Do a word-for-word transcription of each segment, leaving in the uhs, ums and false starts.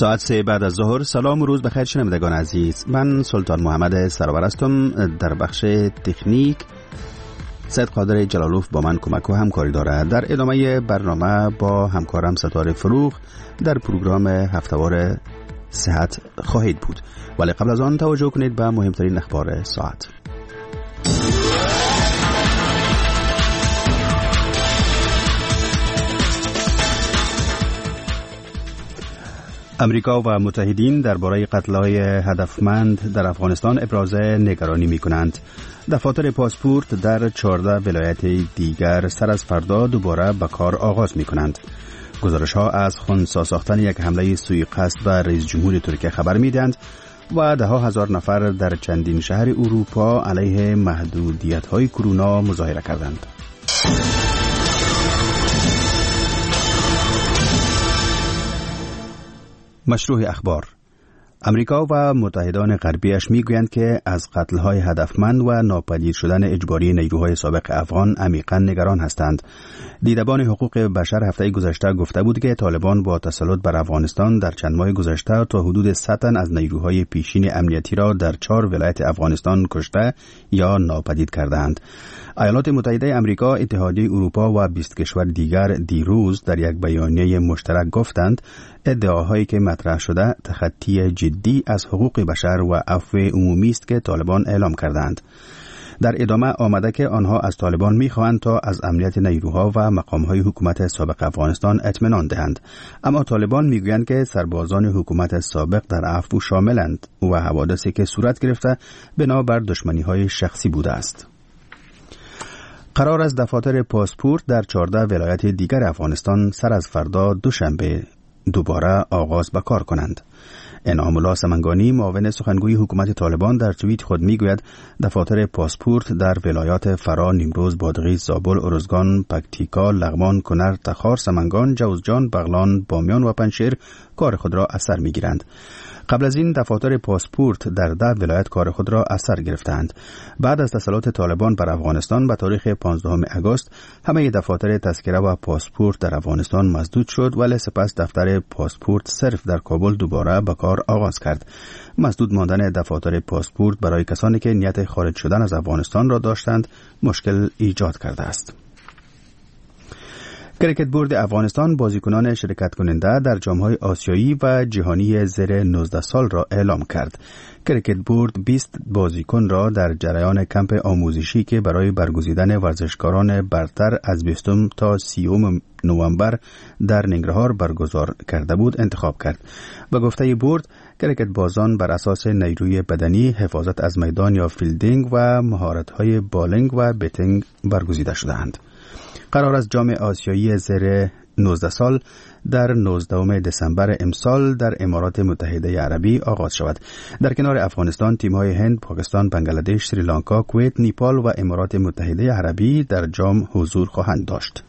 ساعت سه بعد از ظهر. سلام و روز بخیر شنوندگان عزیز، من سلطان محمد سرور هستم. در بخش تکنیک سید قادر جلالوف با من کمک و همکاری دارد. در ادامه برنامه با همکارم ستاره فروغ در پروگرام هفته‌وار صحت خواهید بود، ولی قبل از آن توجه کنید به مهمترین اخبار ساعت. امریکا و متحدین درباره قتل‌های هدفمند در افغانستان ابراز نگرانی می‌کنند. دفاتر پاسپورت در چهارده ولایت دیگر سر از فردا دوباره به کار آغاز می‌کنند. گزارش‌ها از خنثی ساختن یک حمله سوءقصد به رئیس جمهور ترکیه خبر می‌دهند و ده ها هزار نفر در چندین شهر اروپا علیه محدودیت‌های کرونا مظاهره کردند. مشروع اخبار. امریکا و متحدان غربیش میگویند که از قتل‌های هدفمند و ناپدید شدن اجباری نیروهای سابق افغان عمیقاً نگران هستند. دیدبان حقوق بشر هفته گذشته گفته بود که طالبان با تسلط بر افغانستان در چند ماه گذشته تا حدود صد تن از نیروهای پیشین امنیتی را در چهار ولایت افغانستان کشته یا ناپدید کردند. ایالات متحده امریکا، اتحادیه اروپا و بیست کشور دیگر دیروز در یک بیانیه مشترک گفتند ادعاهایی که مطرح شده تخطی جدی از حقوق بشر و عفو عمومی است که طالبان اعلام کردند. در ادامه آمده که آنها از طالبان می‌خواهند تا از امنیت نیروها و مقام‌های حکومت سابق افغانستان اطمینان دهند، اما طالبان می‌گویند که سربازان حکومت سابق در عفو شاملند و حوادثی که صورت گرفته بنابر دشمنی‌های شخصی بوده است. قرار است دفاتر پاسپورت در چهارده ولایت دیگر افغانستان سر از فردا دوشنبه دوباره آغاز به کار کنند. انعام الله سمنگانی، معاون سخنگوی حکومت طالبان، در توییت خود میگوید دفاتر پاسپورت در ولایات فرا، نیمروز، بادغیس، زابل، ارزگان، پکتیکا، لغمان، کنر، تخار، سمنگان، جوزجان، بغلان، بامیان و پنجشیر کار خود را از سر میگیرند. قبل از این دفاتر پاسپورت در ده ولایت کار خود را از سر گرفتند. بعد از تسلط طالبان بر افغانستان به تاریخ پانزدهم آگوست همه دفاتر تذکره و پاسپورت در افغانستان مسدود شد، ولی سپس دفتر پاسپورت صرف در کابل دوباره به کار آغاز کرد. مسدود ماندن دفاتر پاسپورت برای کسانی که نیت خارج شدن از افغانستان را داشتند مشکل ایجاد کرده است. کریکت بورد افغانستان بازیکنان شرکت کننده در جام‌های آسیایی و جهانی زیر نوزده سال را اعلام کرد. کریکت بورد بیست بازیکن را در جریان کمپ آموزشی که برای برگزیدن ورزشکاران برتر از بیستم تا سیوم نوامبر در ننگرهار برگزار کرده بود انتخاب کرد. به گفته بورد، کریکت بازان بر اساس نیروی بدنی، حفاظت از میدان یا فیلدینگ و مهارت‌های بالینگ و بیتینگ برگزیده شدند. قرار است جام آسیایی زیر نوزده سال در نوزدهم دسامبر امسال در امارات متحده عربی آغاز شود. در کنار افغانستان، تیم‌های هند، پاکستان، بنگلادش، سریلانکا، کویت، نیپال و امارات متحده عربی در جام حضور خواهند داشت.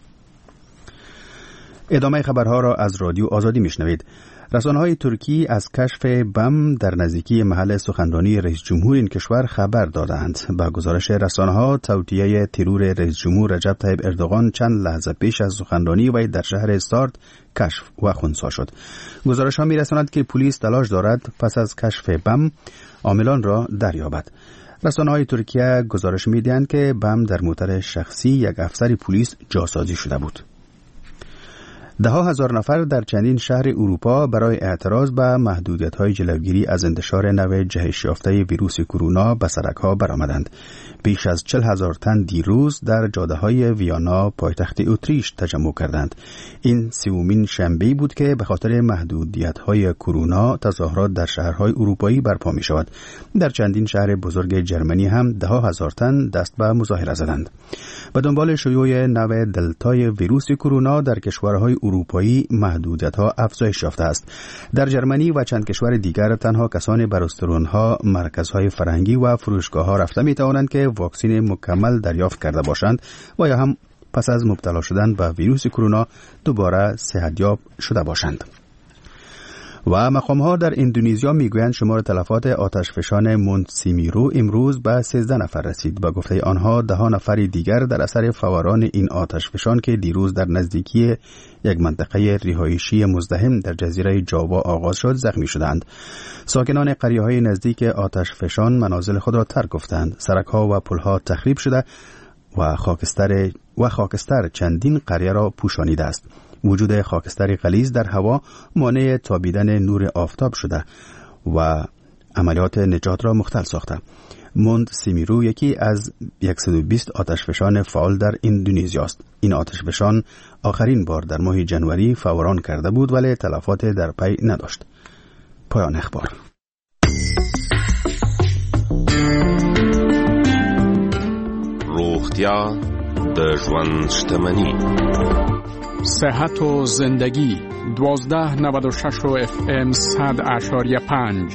ادامه خبرها را از رادیو آزادی میشنوید. رسانه‌های ترکی از کشف بم در نزدیکی محل سخنرانی رئیس جمهور این کشور خبر دادند. با گزارش رسانه‌ها، توطئه ترور رئیس جمهور رجب طیب اردوغان چند لحظه پیش از سخنرانی وی در شهر سارت کشف و خنثی شد. گزارش‌ها می‌رساند که پلیس تلاش دارد پس از کشف بم عاملان را دریابد. رسانه‌های ترکیه گزارش می‌دهند که بم در موتر شخصی یک افسر پلیس جاسازی شده بود. ده ها هزار نفر در چندین شهر اروپا برای اعتراض به محدودیت‌های جلوگیری از انتشار نوع جهش یافته ویروس کرونا به سړک‌ها برآمدند. بیش از چهل هزار تن دیروز در جاده‌های ویانا، پایتخت اتریش، تجمع کردند. این سومین شنبه بود که به خاطر محدودیت‌های کرونا تظاهرات در شهرهای اروپایی برپا می‌شود. در چندین شهر بزرگ جرمنی هم ده ها هزار تن دست به مظاهره زدند. به دنبال شیوع نوع دلتای ویروس کرونا در کشورهای اروپایی محدودیت‌ها افزایش یافته است. در جرمنی و چند کشور دیگر تنها کسانی به رستوران‌ها، مرکزهای فرهنگی و فروشگاه‌ها رفته می‌توانند که واکسن مکمل دریافت کرده باشند و یا هم پس از مبتلا شدن به ویروس کرونا دوباره صحتیاب شده باشند. و مقام‌ها در اندونزیا میگویند شمار تلفات آتشفشان مونتسیمیرو امروز به سیزده نفر رسید. با گفته آنها ده نفر دیگر در اثر فوران این آتشفشان که دیروز در نزدیکی یک منطقه رهایشی مزدحم در جزیره جاوا آغاز شد زخمی شدند. ساکنان قریه‌های نزدیک آتشفشان منازل خود را ترک گفتند. سرک‌ها و پل‌ها تخریب شده و خاکستر و خاکستر چندین قریه را پوشانیده است. وجود خاکستر غلیظ در هوا مانع تابیدن نور آفتاب شده و عملیات نجات را مختل ساخته. مونتسیمیرو یکی از صد و بیست آتشفشان فعال در اندونزیا است. این آتشفشان آخرین بار در ماه جنوری فوران کرده بود ولی تلفات در پی نداشت. پایان اخبار. روغتیا د ژوند شتمني. صحت و زندگی دوازده نود و شش و اف ام صد اشاریه پنج.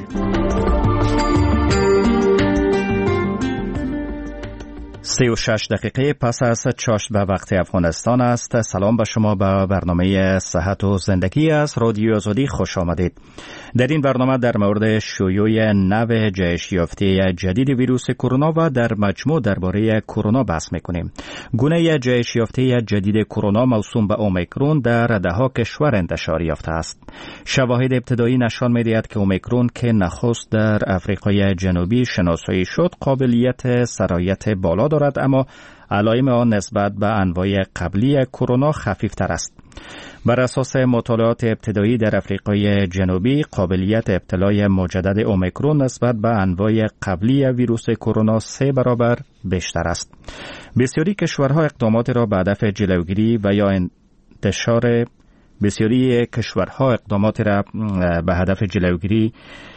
سی و شش دقیقه پس از چاشت به وقت افغانستان است. سلام به شما به برنامه صحت و زندگی از رادیو آزادی خوش آمدید. در این برنامه در مورد شیوع نو جهش یافته جدید ویروس کرونا و در مجموع درباره کرونا بحث میکنیم. گونه جهش یافته جدید کرونا موسوم به اومیکرون در دهها کشور انتشار یافته است. شواهد ابتدایی نشان می‌دهد که اومیکرون که نخست در آفریقای جنوبی شناسایی شد قابلیت سرایت بالا دارد، اما علائم آن نسبت به انواع قبلی کرونا خفیفتر است. بر اساس مطالعات ابتدایی در آفریقای جنوبی قابلیت ابتلای مجدد اومیکرون نسبت به انواع قبلی ویروس کرونا سه برابر بیشتر است. بسیاری کشورها اقدامات را به هدف جلوگیری و یا انتشار بسیاری کشورها اقدامات را به هدف جلوگیری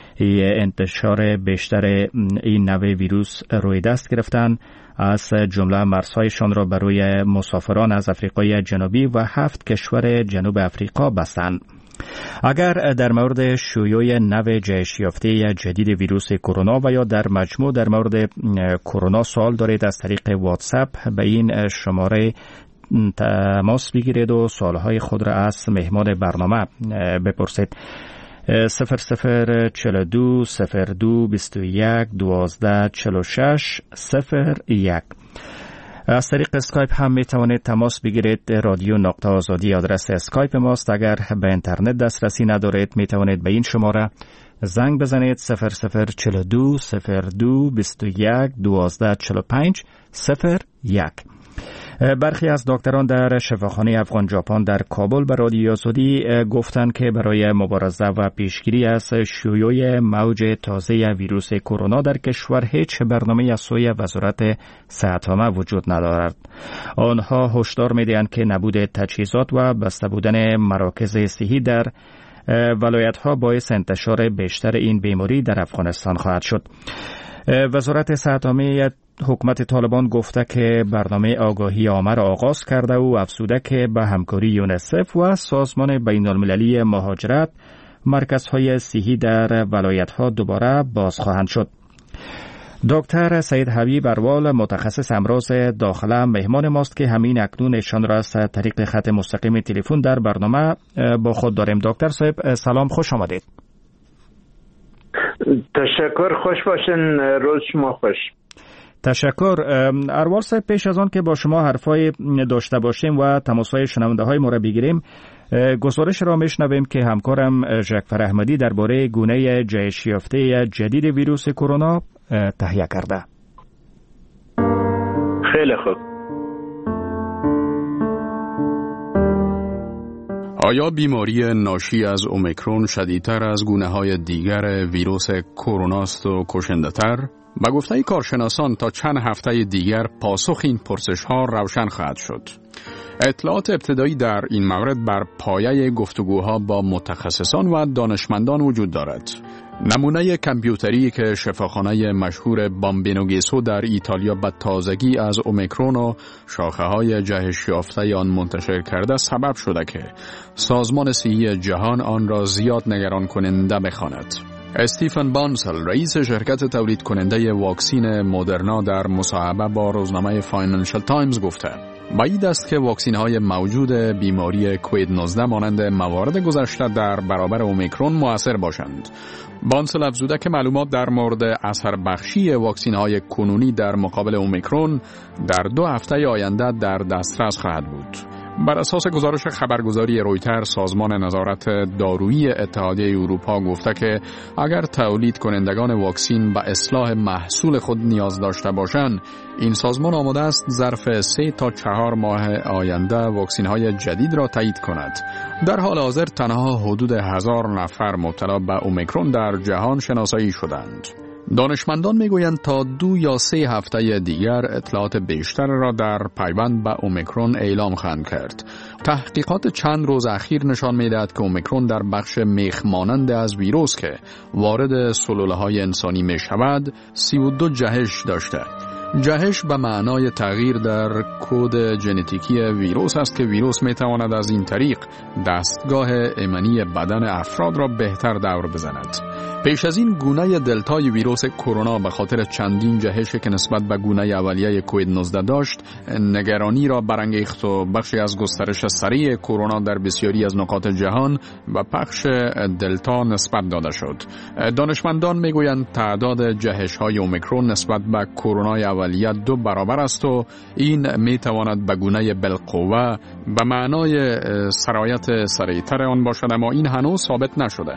انتشار بیشتر این نوع ویروس روی دست گرفتند، از جمله مرزهایشان را برای مسافران از آفریقای جنوبی و هفت کشور جنوب آفریقا بستند. اگر در مورد شیوع نو جهش یافته جدید ویروس کرونا و یا در مجموع در مورد کرونا سوال دارید، از طریق واتساپ به این شماره تماس بگیرید و سوالهای خود را از مهمان برنامه بپرسید. صفر صفر چل دو صفر دو بیست و یک دوازده چل و شش صفر یک. از طریق اسکایپ هم می توانید تماس بگیرید. رادیو نقطه آزادی آدرس اسکایپ ماست. اگر به اینترنت دسترسی ندارید می توانید به این شماره زنگ بزنید صفر صفر چل دو صفر دو بیست و یک دوازده چل و پنج صفر یک. برخی از دکتران در شفاخانه افغان ژاپن در کابل به رادیو آزادی گفتند که برای مبارزه و پیشگیری از شیوع موج تازه ویروس کرونا در کشور هیچ برنامه از سوی وزارت صحت عامه وجود ندارد. آنها هشدار می‌دهند که نبود تجهیزات و بسته بودن مراکز صحی در ولایت‌ها باعث انتشار بیشتر این بیماری در افغانستان خواهد شد. وزارت صحت عامه حکومت طالبان گفته که برنامه آگاهی عامه را آغاز کرده و افزوده که به همکاری یونیسف و سازمان بین المللی مهاجرت مرکزهای صحی در ولایت‌ها دوباره باز خواهند شد. دکتر سید حبیب اروال متخصص امراض داخله مهمان ماست که همین اکنون ایشان را از طریق خط مستقیم تلفن در برنامه با خود داریم. دکتر صاحب سلام، خوش آمدید. تشکر، خوش باشین، روز شما خوش. تشکر. اروال صاحب، پیش از آن که با شما حرفای داشته باشیم و تماسهای شنونده های ما را بگیریم، گزارش را میشنویم که همکارم ژکفر احمدی درباره گونه جهش یافته جدید ویروس کرونا تهیه کرده. خیلی خوب. آیا بیماری ناشی از اومیکرون شدیدتر از گونه‌های دیگر ویروس کرونا است و کشنده‌تر؟ به گفته کارشناسان تا چند هفته دیگر پاسخ این پرسش‌ها روشن خواهد شد. اطلاعات ابتدایی در این مورد بر پایه گفتگوها با متخصصان و دانشمندان وجود دارد. نمونه کامپیوتری که شفاخانه مشهور بامبینو گیسو در ایتالیا به تازگی از اومیکرون و شاخه‌های جهش یافته آن منتشر کرده سبب شده که سازمان صحی جهان آن را زیاد نگران کننده بخواند. استیفن بانسل، رئیس شرکت تولید کننده واکسین مدرنا، در مصاحبه با روزنامه فاینانشل تایمز گفته: بعید است که واکسین های موجود بیماری کووید نوزده مانند موارد گذشته در برابر اومیکرون مؤثر باشند. بانسل افزوده که معلومات در مورد اثر بخشی واکسین های کنونی در مقابل اومیکرون در دو هفته آینده در دسترس خواهد بود. بر اساس گزارش خبرگزاری رویتر، سازمان نظارت دارویی اتحادیه اروپا گفته که اگر تولید کنندگان واکسین به اصلاح محصول خود نیاز داشته باشند، این سازمان آماده است ظرف سه تا چهار ماه آینده واکسین های جدید را تایید کند. در حال حاضر تنها حدود هزار نفر مبتلا به اومیکرون در جهان شناسایی شدند. دانشمندان میگویند تا دو یا سه هفته دیگر اطلاعات بیشتر را در پیوند به اومیکرون اعلام خواهند کرد. تحقیقات چند روز اخیر نشان میدهد که اومیکرون در بخش میخ مانند از ویروس که وارد سلولهای انسانی می شود سی و دو جهش داشته. جهش به معنای تغییر در کد ژنتیکی ویروس است که ویروس می تواند از این طریق دستگاه ایمنی بدن افراد را بهتر دور بزند. پیش از این گونه دلتای ویروس کرونا به خاطر چندین جهشی که نسبت به گونه اولیه کووید نوزده داشت نگرانی را برانگیخت و بخشی از گسترش سریع کرونا در بسیاری از نقاط جهان به پخش دلتا نسبت داده شد. دانشمندان میگویند تعداد جهش‌های اومیکرون نسبت به کرونا اولیه دو برابر است و این میتواند به گونه بالقوه به معنای سرایت سریعتر آن باشد، اما این هنوز ثابت نشده.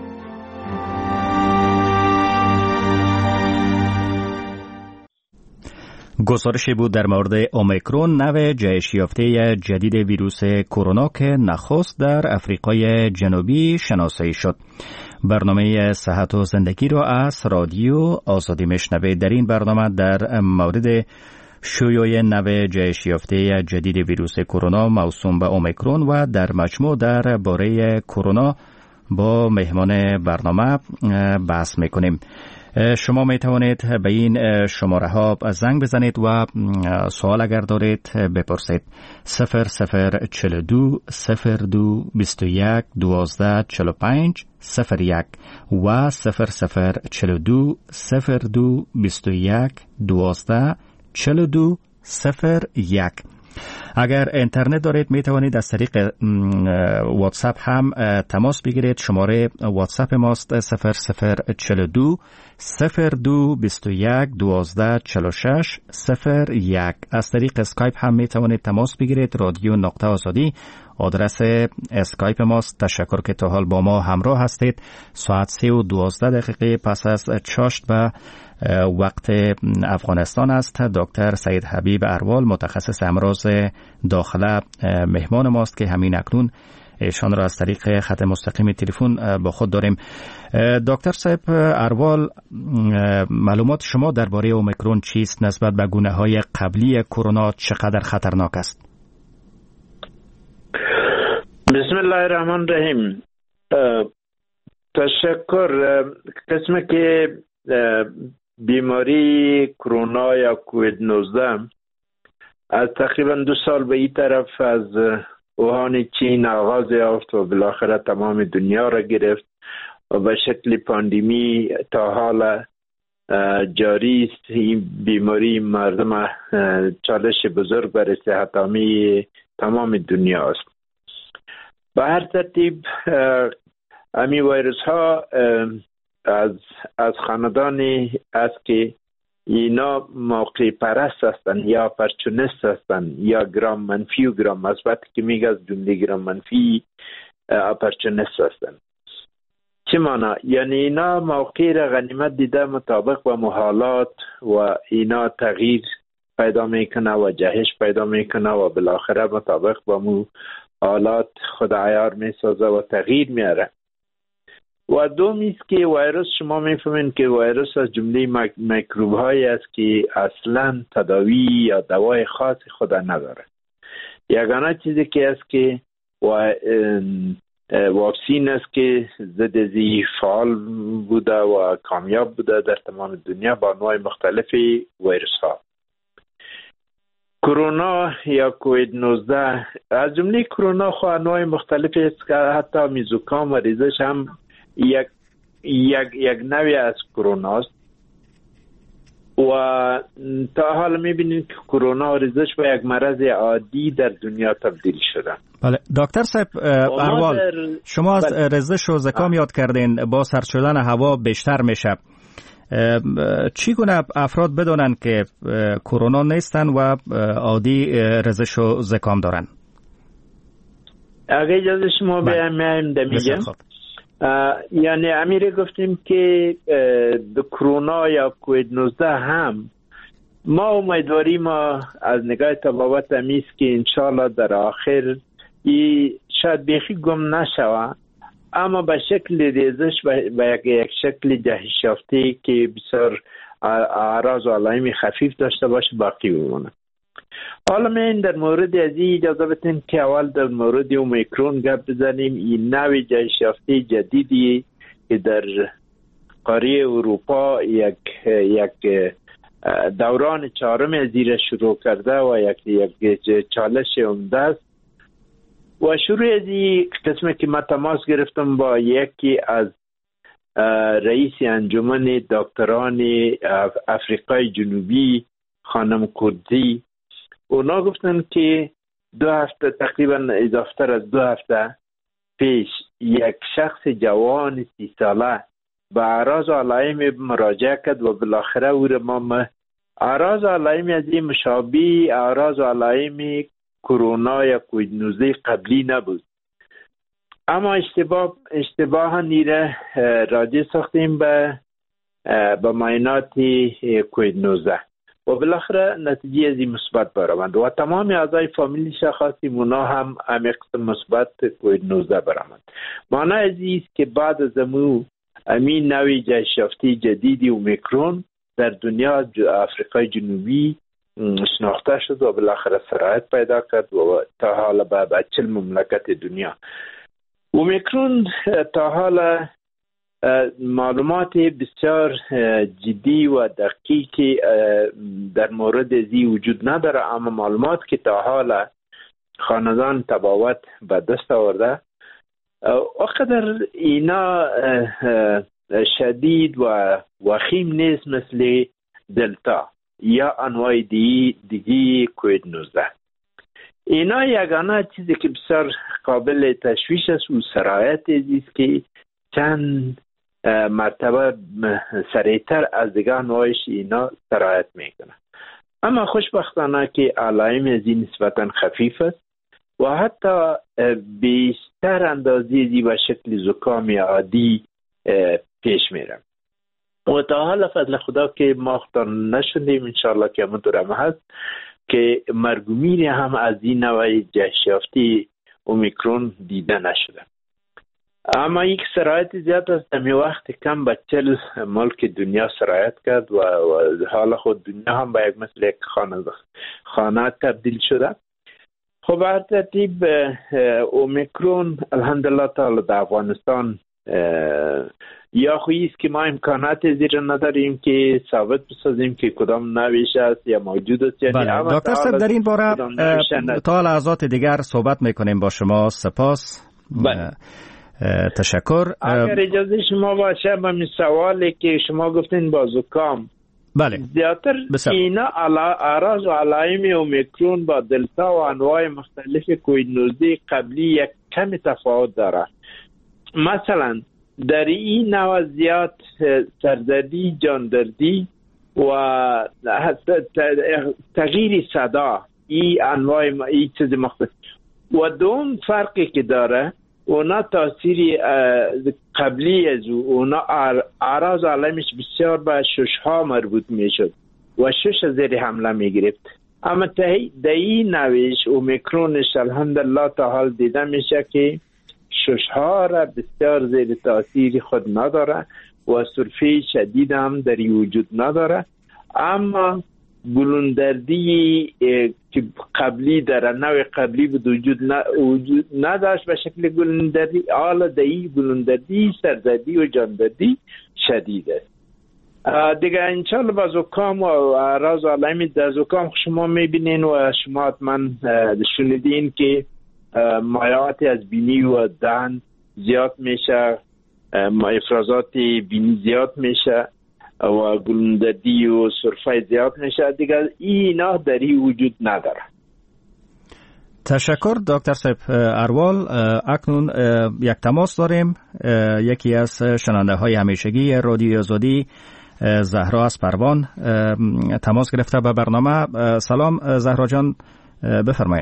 گزارشی بود در مورد اومیکرون، نوع جهش یافته جدید ویروس کرونا که نخست در آفریقای جنوبی شناسایی شد. برنامه صحت و زندگی را از رادیو آزادی میشنوید. در این برنامه در مورد شیوع نوع جهش یافته جدید ویروس کرونا موسوم به اومیکرون و در مجموع در باره کرونا با مهمان برنامه بحث میکنیم. شما می توانید به این شماره ها زنگ بزنید و سوال اگر دارید بپرسید. صفر صفر چهل و دو صفر دو بیست و یک دوازده چهل و پنج صفر یک و صفر صفر چهل و دو صفر دو بیست و یک دوازده چهل و دو صفر یک. اگر اینترنت دارید می توانید از طریق واتساپ هم تماس بگیرید. شماره واتساپ ماست صفر صفر چهل و دو صفر دو بیست و یک دوازده چهل و شش صفر یک. از طریق اسکایپ هم می توانید تماس بگیرید. رادیو نقطه آزادی آدرس اسکایپ ماست. تشکر که تا حال با ما همراه هستید. ساعت سه و دوازده دقیقه پس از چاشت به وقت افغانستان است. دکتر سید حبیب اروال متخصص امراض داخله مهمان ماست که همین اکنون ایشان را از طریق خط مستقیم تلفن با خود داریم. دکتر صاحب اروال، معلومات شما درباره اومیکرون چیست؟ نسبت به گونه‌های قبلی کرونا چقدر خطرناک است؟ بسم الله الرحمن الرحیم. تشکر. قسمی که بیماری کرونا یا کووید نوزده از تقریبا دو سال به این طرف از اوهان چین آغاز یافت و بالاخره تمام دنیا را گرفت و به شکل پاندمی تا حال جاری است. این بیماری مردم چالش بزرگ برای صحت عامه تمام دنیا است. به هر ترتیب امی ویروس ها از از خاندانی است که اینا موقع پرست هستند یا پرچونست هستند یا گرام منفی و گرام مثبت که میگه از جمله گرام منفی پرچونست هستند. چه معنی؟ یعنی اینا موقع را غنیمت دیده مطابق با محالات و اینا تغییر پیدا میکنه و جهش پیدا میکنه و بالاخره مطابق با محالات خود عیار میسازه و تغییر میاره. و دومی است که ویروس، شما میفهمین که ویروس از جمله میکروب هایی است که اصلا تداوی یا دوای خاص خود نداره. یگانه چیزی که است که واکسین است که ضد زی فعال بوده و کامیاب بوده در تمام دنیا با انواع مختلف ویروس ها. کرونا یا کووید نوزده از جمله کرونا خو انواع مختلفی است که حتی میزوکام و ریزش هم یک یک یک نوعی از کرونا است و تا حال میبینید که کرونا و ریزش به یک مرض عادی در دنیا تبدیل شده. بله دکتر صاحب احوال در... شما از بله. ریزش و زکام یاد کردین، با سرد شدن هوا بیشتر میشه. چی گونه افراد بدونن که کرونا نیستن و عادی ریزش و زکام دارن؟ اگه اجازه شما بیایم میگم، یعنی امیره گفتیم که د کرونا یا کووید نوزده هم ما امیدواری ما از نگاه تبابت امیست که انشالله در آخر ای شاید بیخی گم نشوه، اما به شکل ریزش به یک شکل جهش یافته که بسیار اعراض و علائم خفیف داشته باشه باقی بمونه. حالا من در مورد از این اجازه بدین که اول در مورد اومیکرون گپ بزنیم. این نوع جهش یافته جدیدی که در قاره اروپا یک یک دوران چهارم زیر شروع کرده و یک یک چالش عمده است و شروع از این قسمه که من تماس گرفتم با یکی از رئیس انجمن دکتران افریقای جنوبی خانم کردی، اونا گفتن که دو هفته تقریبا اضافه از دو هفته پیش یک شخص جوان سی ساله به اعراض و علائم مراجعه کرد و بالاخره او را ما اعراض و علائم از این مشابه اعراض و علائم کرونا یا کووید نوزده قبلی نبود، اما اشتباه اشتباه نیره راجع ساختیم به به معاینات کووید نوزده و بالاخره نتیجه از این مثبت برآمد و تمام اعضای فامیلی شخصی اونا هم همین قسم مثبت کووید نوزده برآمد. معنی از این است که بعد از امو امین نوع جهش یافته جدیدی اومیکرون در دنیا آفریقای جنوبی شناخته شد و بالاخره سرایت پیدا کرد و تا حالا به چهل مملکت دنیا. اومیکرون تا حالا معلومات بسیار جدی و دقیقی در مورد ازی وجود نداره، اما معلومات که تا حالا خاندان تباوت به دست آورده اقدر اینا شدید و وخیم نیست مثل دلتا یا انواع دی دیگی کووید نوزده. اینا یگانه چیزی که بسیار قابل تشویش است و سرایت است که چند مرتبه سریعتر از دیگه انواعش اینا سرایت میکنه، اما خوشبختانه که علائم از این نسبتا خفیف است و حتی بیشتر اندازی دی و شکل زکام عادی پیش میره و تا حالا فضل خدا که ما اختار نشدیم، انشاءالله که همون دورم هست که مرگومیری هم از این نوع جهش یافته اومیکرون دیده نشده. اما یک سرایت زیاد است، همی وقت کم به چل ملک دنیا سرایت کرد و, و حالا خود دنیا هم به یک مثل یک خانه خانه تبدیل شده. خب هر ترتیب اومیکرون الحمدلله تعالی در افغانستان یا خویست که ما امکانات زیر نداریم که ثابت بسازیم که کدام نویش است یا موجود است. یعنی بله. دکتر صاحب در این باره تا لحظات دیگر صحبت میکنیم با شما. سپاس. بله. تشکر. اگر اجازه شما باشه با می سوالی که شما گفتین با زکام، بله زیادتر اینا اعراض و علائم اومیکرون با دلتا و انواع مختلف کووید نوزده قبلی یک کمی تفاوت داره. مثلا در این نوع زیاد سردردی، جاندردی و تغییر صدا، این انواع این چیز مختلف و دوم فرقی که داره اونا تاثیری قبلی از اونا اعراض علائمش بسیار به شش ها مربوط می شد و شش زیر حمله می گرفت، اما در این نویش اومیکرونش الحمدلله تا حال دیده میشه که شش ها را بسیار زیر تاثیر خود نداره و سرفه شدید هم در وجود نداره، اما گلوندردی که قبلی در نوع قبلی بود وجود, وجود نداشت به شکل گلوندردی، حالا دایی گلوندردی، سردردی و جاندردی شدید است. دیگه انشالله با زکام و اعراض و علائم در زکام شما میبینین و شما حتما شنیدین که مایعات از بینی و دهن زیاد میشه، افرازات بینی زیاد میشه و گلوندردی و سرفه زیاد میشه دیگه، اینا در این وجود نداره. تشکر دکتر صاحب اروال. اکنون یک تماس داریم. یکی از شنونده های همیشگی رادیو آزادی زهرا از پروان تماس گرفته به برنامه. سلام زهرا جان، بفرمایید.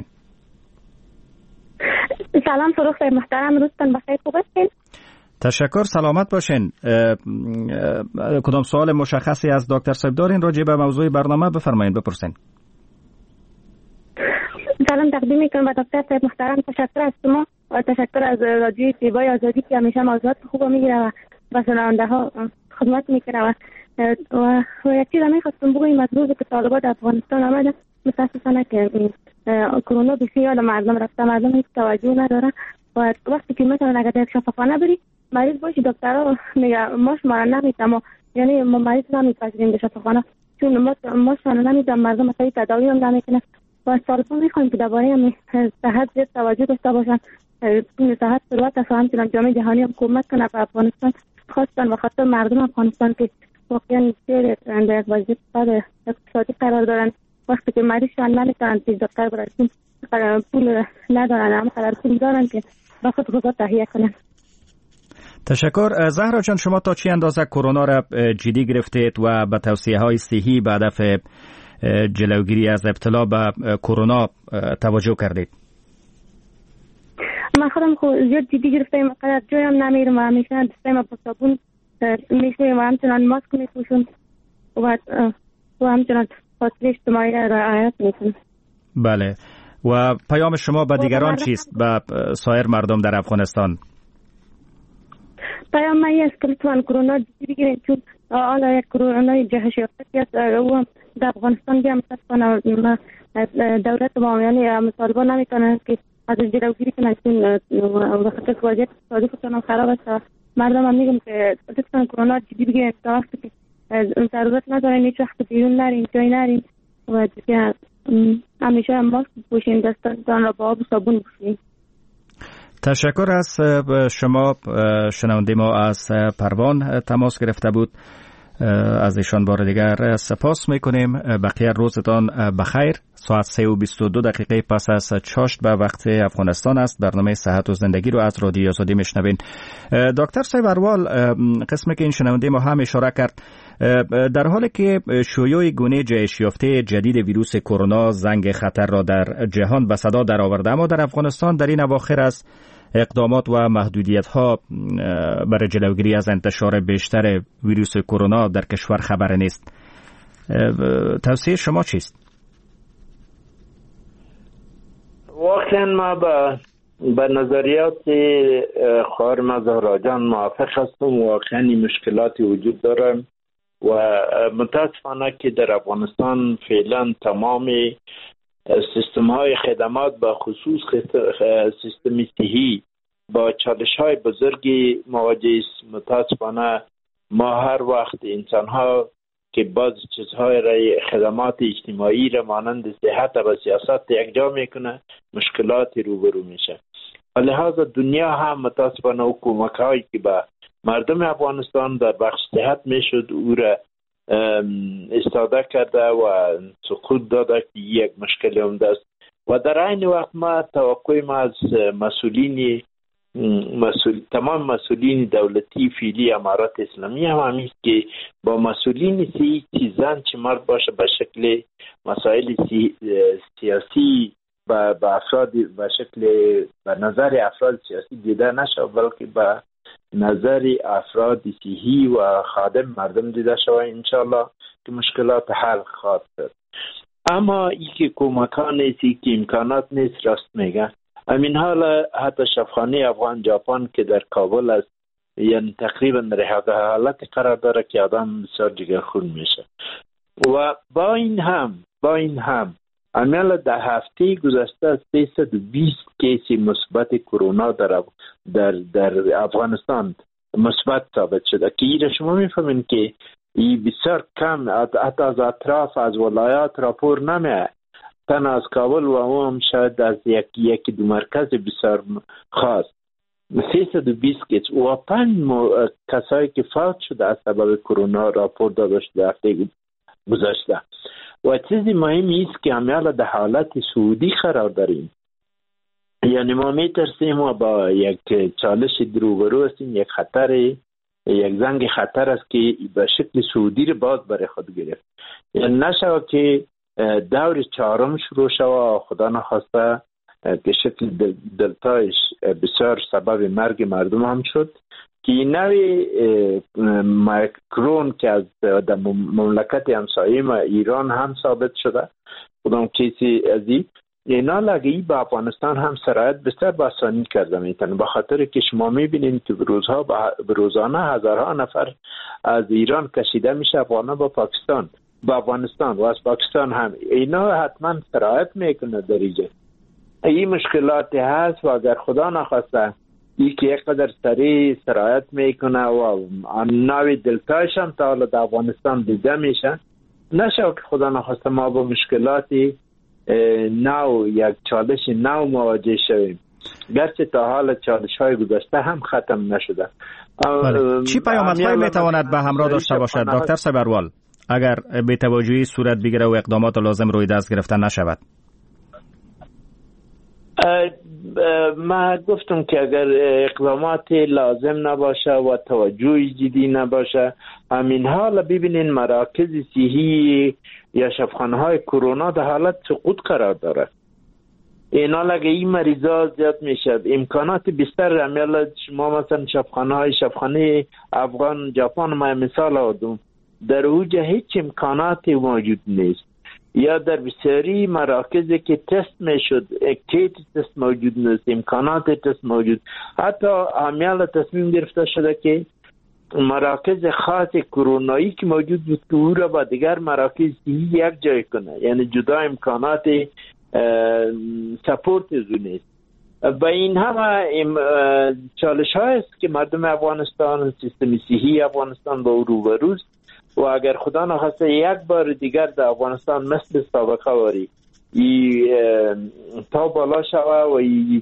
سلام فروخ صاحب محترم، روزتان بخیر، خوب هستین؟ تشکر، سلامت باشین. کدام سوال مشخصی از دکتر صاحب دارین راجع به موضوع برنامه؟ بفرمایید، بپرسین. سلام تقدیم میکنم به دکتر صاحب محترم. تشکر از شما و تشکر از رادیوی زیبای آزادی که همیشه موضوعات خوب میگیره و به شنونده ها خدمت میکنه. و و, و یک چیز میخواستم بگویم، از روزی که طالبان در افغانستان آمده متاسفانه که کرونا به خیال مردم رفته، مردم هیچ توجه نداره. و وقتی که مثلا اگر یک شفاخانه بری مریض باشی، دکترها میگه ما شما را نمیتونیم، یعنی ما مریض نمیپذیریم به شفاخانه، چون ما ما شما نمیتونیم، مردم مثلا تداوی هم نمیکنه. و از طالبان میخوایم که درباره هم صحت زیاد توجه داشته باشن، صحت ثروت است و همچنین جامعه جهانی هم کمک کنه به افغانستان، خاصتاً به خاطر مردم افغانستان که واقعا بسیار در یک وضعیت بد اقتصادی قرار دارن. وقتی که مریضشان نمیتونن پیش دکتر برسن، پول ندارن، اما قدر پول دارن که با خود غذا تهیه کنن. تشکر. زهرا جان، شما تا چه اندازه کرونا را جدی گرفتید و به توصیه های صحی به هدف جلوگیری از ابتلا به کرونا توجه کردید؟ من خودم خود زیاد جدی گرفتم، قدر جایم نمیرم و همیشه دستایم با صابون میشویم و همچنان ماسک میپوشم و و همچنان فاصله اجتماعی را رعایت میکنم. بله. و پیام شما به دیگران چیست، به سایر مردم در افغانستان؟ پیام من است که لطفاً کرونا جدی بگیرید، چون حالا یک کرونا جهش یافته است و در افغانستان بیا متاسفانه دولت ما یعنی طالبان نمیتونن که از جلوگیری کنن، چون وقتی که وضعیت اقتصادی خودشان خراب است. مردم هم میگم که لطفاً کرونا جدی بگیرید تا وقتی که ضرورت ندارین هیچ وقت بیرون نرین، جای نرین و دیگه همیشه ماسک بپوشین، دستتان را با آب و صابون بپوشین. تشکر از شما. شنونده ما از پروان تماس گرفته بود، از ایشان بار دیگر سپاس میکنیم. بقیه روزتان بخیر. ساعت سه و بیست و دو دقیقه پس از چاشت به وقت افغانستان است. برنامه صحت و زندگی رو از رادیو آزادی میشنوین. دکتر صاحب اروال، قسمی که این شنونده ما هم اشاره کرد، در حالی که شیوع گونه جهش یافته جدید ویروس کرونا زنگ خطر را در جهان به صدا در آورده، اما در افغانستان در این اواخر از اقدامات و محدودیت‌ها برای جلوگیری از انتشار بیشتر ویروس کرونا در کشور خبر نیست. توصیه شما چیست؟ واقعا ما با به نظریات خانم زهرا جان موافق هستم. واقعا مشکلاتی وجود داره و متاسفانه که در افغانستان فعلا تمام سیستم های خدمات با خصوص سیستم صحی با چالش های بزرگی مواجه است. متاسفانه ما هر وقت انسان ها که بعض چیزهای را خدمات اجتماعی را مانند صحت و سیاست یکجا میکنه، مشکلاتی روبرو میشه. لحاظ دنیا هم متاسفانه حکومت هایی که به مردم افغانستان در بخش صحت میشد او را استفاده کرده و سقوط داده که یک مشکل عمده است. و در این وقت ما توقع ما از مسئولین مسئول تمام مسئولین دولتی فعلی امارات اسلامی هم همیست که با مسئولین صحی زن چه مرد باشه به شکل مسائل سیاسی و به افراد به شکل به نظر افراد سیاسی دیده نشه، بلکه به نظر افراد صحی و خادم مردم دیده شود. انشالله که مشکلات حل خواهد شد. اما ای که کمکان ایسی که امکانات نیست، راست میگه. همین حال حتی شفاخانه افغان ژاپن که در کابل است، یعنی تقریبا در حالت قرار داره که آدم بسیار جگرخون میشه. و با این هم با این هم عمل در هفته گذشته سیصد و بیست کیس مثبت کرونا در در در افغانستان مثبت ثابت شده که این شما میفهمین که این بسیار کم، حتی از اطراف از ولایات راپور نمیاد، تن از کابل و هم شاید از یک یک دو مرکز بسیار خاص. سیصد و بیست کیس و پنج کسایی که فوت شده از سبب کرونا راپور داده شده هفته گذشته. و چیزی مهمی است که همه در حالت سعودی قرار داریم، یعنی ما میترسیم و با یک چالش روبرو هستیم، یک خطر، یک زنگ خطر است که به شکل سعودی رو باز برای خود گرفت. یعنی نشود که دور چهارم شروع شود، خدا نخواسته که شکل دلتایش بسیار سبب مرگ مردم هم شد، که این نوی مایکرون که از در مملکت همسایه ما ایران هم ثابت شده، کدام کیسی ازی اینا لگهی به افغانستان هم سرایت بسیار بسانی کرده میتونه، به خاطر که شما میبینید که روزها به روزانه هزارها نفر از ایران کشیده میشه افغانها با پاکستان با افغانستان و از پاکستان هم، اینا حتما سرایت میکنه در اینجا. این مشکلاتی هست و اگر خدا نخواسته ای که یک قدر سریع سرایت میکنه و نوی دلتایش هم تا حالا در افغانستان دیده میشه، نشه که خدا نخواسته ما با مشکلاتی نو یک چالش نو مواجه شویم، گرچه تا حالا چالش های گذشته هم ختم نشده. بله. چی پیامدهایی میتواند به همراه داشته باشد دکتر صبروال اگر به توجهی صورت بگیره و اقدامات لازم روی دست گرفتن نشود؟ ما گفتم که اگر اقدامات لازم نباشه و توجه جدی نباشه، همین حال ببینین مراکز صحی یا شفاخانه های کرونا در حالت سقوط قرار داره. اینا لگه این مریضا زیاد میشد، امکانات بیشتر همیال شما مثلا شفاخانه های شفاخانه افغان ژاپن ما مثال آوردم، در اوجه هیچ امکاناتی موجود نیست، یا در بسیاری مراکزی که تست میشد کیت تست موجود نیست، امکانات تست موجود، حتی همیال تصمیم گرفته شده که مراکز خاص کرونایی که موجود بود که او را با دیگر مراکز یک جای کنه، یعنی جدا امکانات سپورت زو نیست. با این همه چالش هایست که مردم افغانستان، سیستم صحی افغانستان با او روبروست و اگر خدا نخواسته یک بار دیگر در افغانستان مثل سابقه واری ای تا بالا شوه و ای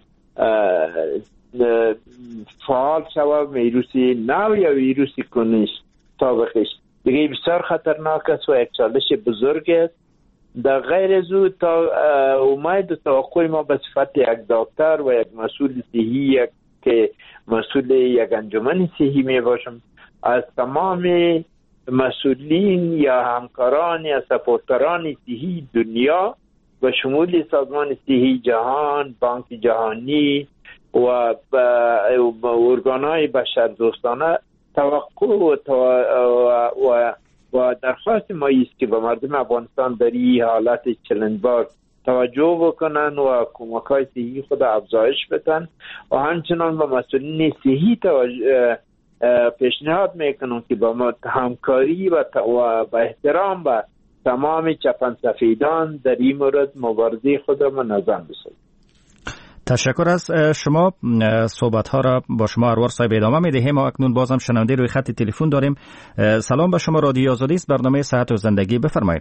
فعال شوه ویروسی نو یا ویروسی کنش سابقش دیگه بسیار خطرناک است و یک چالش بزرگ است. در غیر زو تا امید و توقع ما به صفت یک دکتر و یک مسئول صحی یک که مسئول یک انجمن صحی می باشم از تمام مسئولین یا همکاران یا سپورتران صحی دنیا و شمول سازمان صحی جهان، بانک جهانی و ارگانهای بشر دوستانه توقع و, و, و درخواست ما است که به مردم افغانستان در این حالت چلنجبار توجه بکنن و کمک‌های صحی خود افزایش بدن و همچنان به مسئولین صحی توجه پیشنهاد میکنم که با ما همکاری و با احترام به تمام چپن سفیدان در این مورد مبارزه خود را منظم بسازیم. تشکر از شما. صحبت ها را با شما اروار صاحب ادامه میدهیم. ما اکنون بازم شنونده روی خط تلفن داریم. سلام به شما، رادیو آزادی است، برنامه صحت و زندگی، بفرمایید.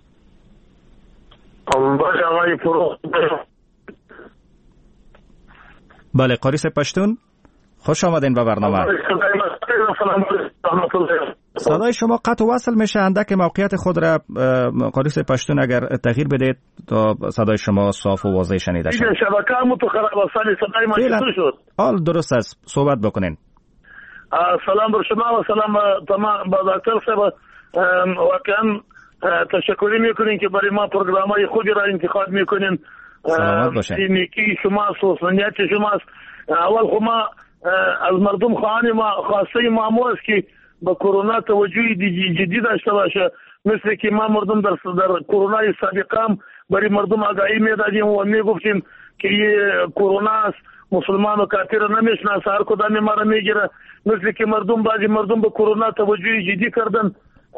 بله قاریس پشتون، خوش آمدین به برنامه. صدای شما قطع و وصل میشه، اندک موقعیت خود را قاریس پشتون اگر تغییر بدید تا صدای شما صاف و واضح شنیده شد. شبکه‌مو تو خراب است، صدای ما چطور شد؟ حال درست است، صحبت بکنین. سلام بر شما و سلام تمام با دکتر صاحب. واقعا تشکر میکنین که برای ما پروگرام‌های خوبی را انتخاب میکنین. سلامت باشین. نیکی شما سوسنیت شما. اول خو ما از مردم خواهان ما خواسته ما است که به کرونا توجه جدی داشته باشه، مثل که ما مردم در در کرونا سابقه برای مردم آگاهی میدادیم و میگفتیم که کرونا است، مسلمان و کافر نمیشناسه، هر کدام ما را میگیره، مثل که مردم بعضی مردم به کرونا توجه جدی کردن.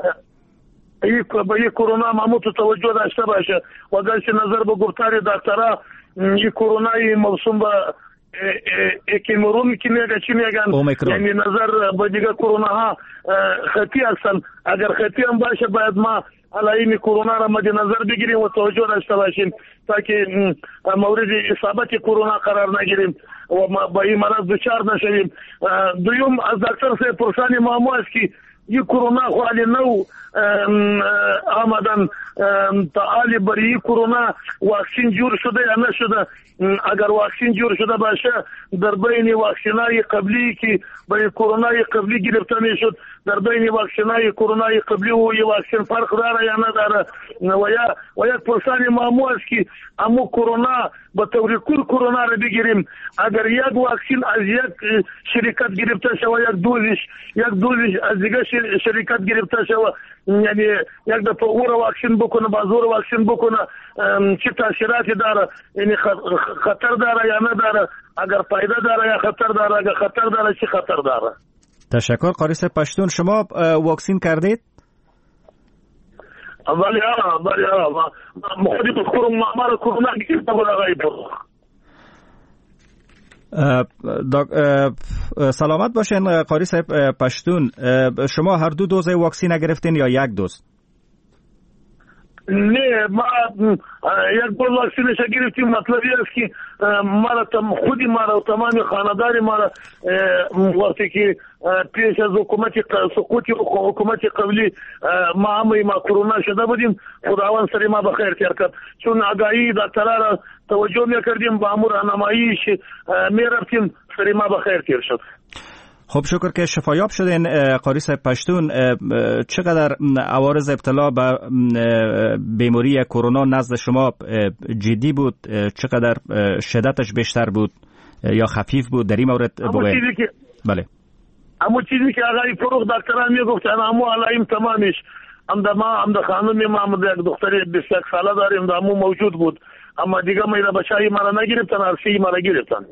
به یک کرونا ما تو توجه داشته باشه و گرچه نظر به گفتار دکترها این کرونا موسوم به اکیمورون که میگه چی میگن، یعنی نظر به دیگه کرونا ها خطی هستن. اگر خطی هم باشه باید ما علائم کرونا را مد نظر بگیریم و توجه داشته باشیم تا که مورد اصابت کرونا قرار نگیریم و با این مرض دچار نشویم. دویم از دکتر صاحب پرسانی ما است که این کرونا خواهی نو آمدن تعالی برای کرونا واکسین جور شده یا نشده. اگر واکسین جور شده باشه در بین واکسینای قبلی که برای کرونای قبلی گرفته میشد، در بین واکسینای کرونای قبلی و این واکسین فرق داره یا نداره. و یا و یک پرسان مامو است که امو کرونا به طور کل کرونا را بگیریم، اگر یک واکسین از یک شرکت گرفته شود، یک دوزش یک دوزش از دیگه شرکت گرفته شود، یعنی یک دفعه او را واکسین بکنه باز او را واکسین بکنه، چه تاثیراتی داره، یعنی خطر داره یا نداره، اگر فایده داره یا خطر داره، اگر خطر داره چه خطر داره. تشکر قاری صاحب پشتون. شما واکسین کردید؟ بله ها بله ها مخدی تو کرونا ما کرونا گرفته بود آقای برو. سلامت باشین قاری صاحب پشتون. شما هر دو دوز واکسین گرفتین یا یک دوز؟ نه ما یک دوز واکسینش گرفتیم. مطلبی است که ما خودی ما را تمام خانداری ما را وقتی که پیش از حکومت سقوط حکومت قبلی ما هم ما کرونا شده بودیم، خداوند سری ما بخیر کرد، چون آگاهی دکترها را توجه میکردیم با امور راهنماییش میرفتیم، سری ما بخیر کرد شد. خب شکر که شفایاب شدین قاری صاحب پشتون. چقدر عوارض ابتلا به بیماری کرونا نزد شما جدی بود؟ چقدر شدتش بیشتر بود یا خفیف بود در این مورد بگوید؟ بله. اما چیزی که آقای فروغ دکتران میگفتن امو علائم تمامش هم در ما هم در خانم ما هم در یک دختری بیست و یک ساله داریم در امو موجود بود، اما دیگه میره بچه‌ای مرا نگرفتن، عرصی مرا گرفتن.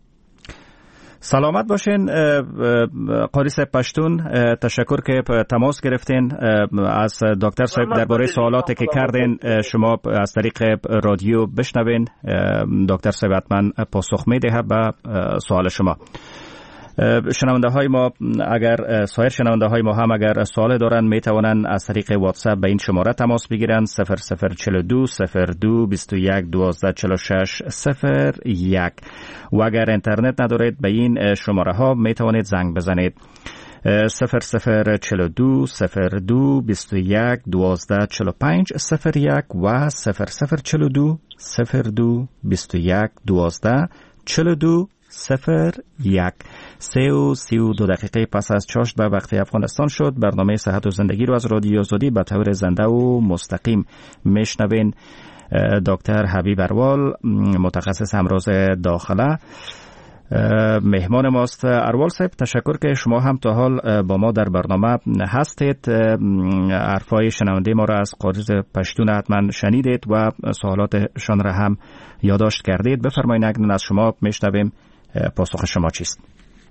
سلامت باشین قاری صاحب پشتون. تشکر که تماس گرفتین از دکتر صاحب درباره سوالاتی که کردین. شما از طریق رادیو بشنوین، دکتر صاحب حتما پاسخ میده به سوال شما. شنونده های ما اگر سایر شنونده های ما هم اگر سوال دارن می توانن از طریق واتساپ به این شماره تماس بگیرن صفر صفر چهل و دو صفر دو بیست و یک دوازده چهل و شش صفر یک و اگر اینترنت ندارید به این شماره ها می توانید زنگ بزنید صفر صفر چهل و دو صفر دو بیست و یک دوازده چهل و پنج صفر یک و صفر صفر چهل و دو صفر دو بیست و یک دوازده چهل و دو صفر یک. سه و سی و دو دقیقه پس از چاشت به وقت افغانستان شد. برنامه صحت و زندگی رو از رادیو آزادی به طور زنده و مستقیم میشنوین. دکتر حبیب اروال متخصص امراض داخله مهمان ماست. اروال صاحب تشکر که شما هم تا حال با ما در برنامه هستید. حرفای شنونده ما را از قاری پشتون حتما شنیدید و سوالاتشان را هم یادداشت کردید. بفرمایید اگر از شما میشنویم پاسخ شما چیست؟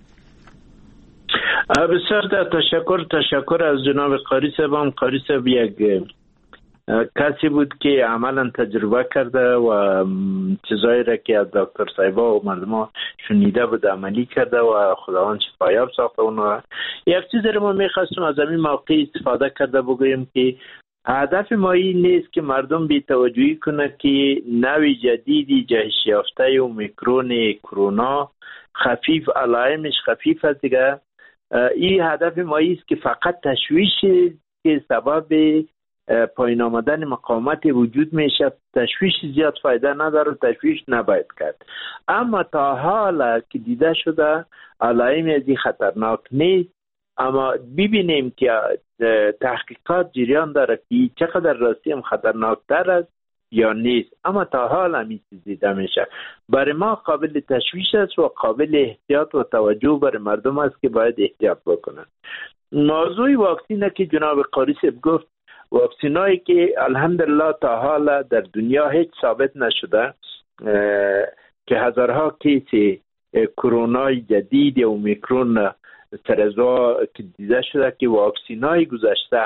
بسیار تشکر تشکر از جناب قاری صاحب. قاری صاحب یک کسی بود که عملا تجربه کرده و چیزایی را که از دکتر صاحبا و مردم شنیده بود عملی کرده و خداوند شفایاب ساخته اونها. یک چیزی را ما میخواستم از این موقع استفاده کرده بگویم که هدف ما این نیست که مردم بی توجهی کنه که نوع جدیدی جهش یافته اومیکرون کرونا خفیف علائمش خفیف است دیگه. این هدف ما است که فقط تشویش که سبب پایین آمدن مقاومت وجود میشه، تشویش زیاد فایده نداره، تشویش نباید کرد. اما تا حالا که دیده شده علائم از این خطرناک نیست، اما ببینیم که تحقیقات جریان داره که چقدر راستی هم خطرناک تر است یا نیست، اما تا حالا همی چیز دیده میشه. برای ما قابل تشویش است و قابل احتیاط و توجه برای مردم است که باید احتیاط بکنن. موضوع واکسینه که جناب قاری صاحب گفت، واکسینایی که الحمدلله تا حالا در دنیا هیچ ثابت نشده که هزارها کیس کرونای جدید اومیکرون ترزوا که دیده شده که واکسینای گذشته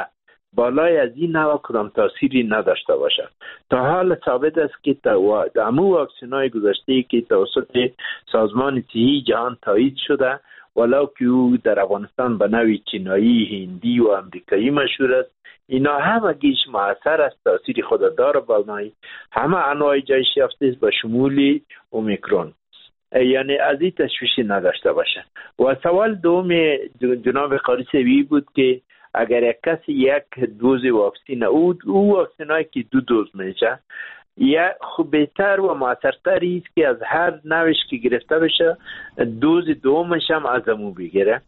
بالای از این نوع کدام تأثیری نداشته باشه. تا حال ثابت است که دمو واکسین‌های گذشته که توسط سازمان صحی جهان تایید شده، ولو که او در افغانستان به نوع چینایی، هندی و امریکایی مشهور است، اینا همگیش مؤثر است، تأثیر خود داره بالای همه انواع جایش یافته است به شمول اومیکرون. یعنی از این تشویشی نداشته باشه. و سوال دوم جناب قاری سوی بود که اگر یک کسی یک دوز واکسین او او واکسینایی که دو دوز میشه یا خوب بهتر و موثرتری است که از هر نوعش که گرفته بشه دوز دومش هم از امو بگیره.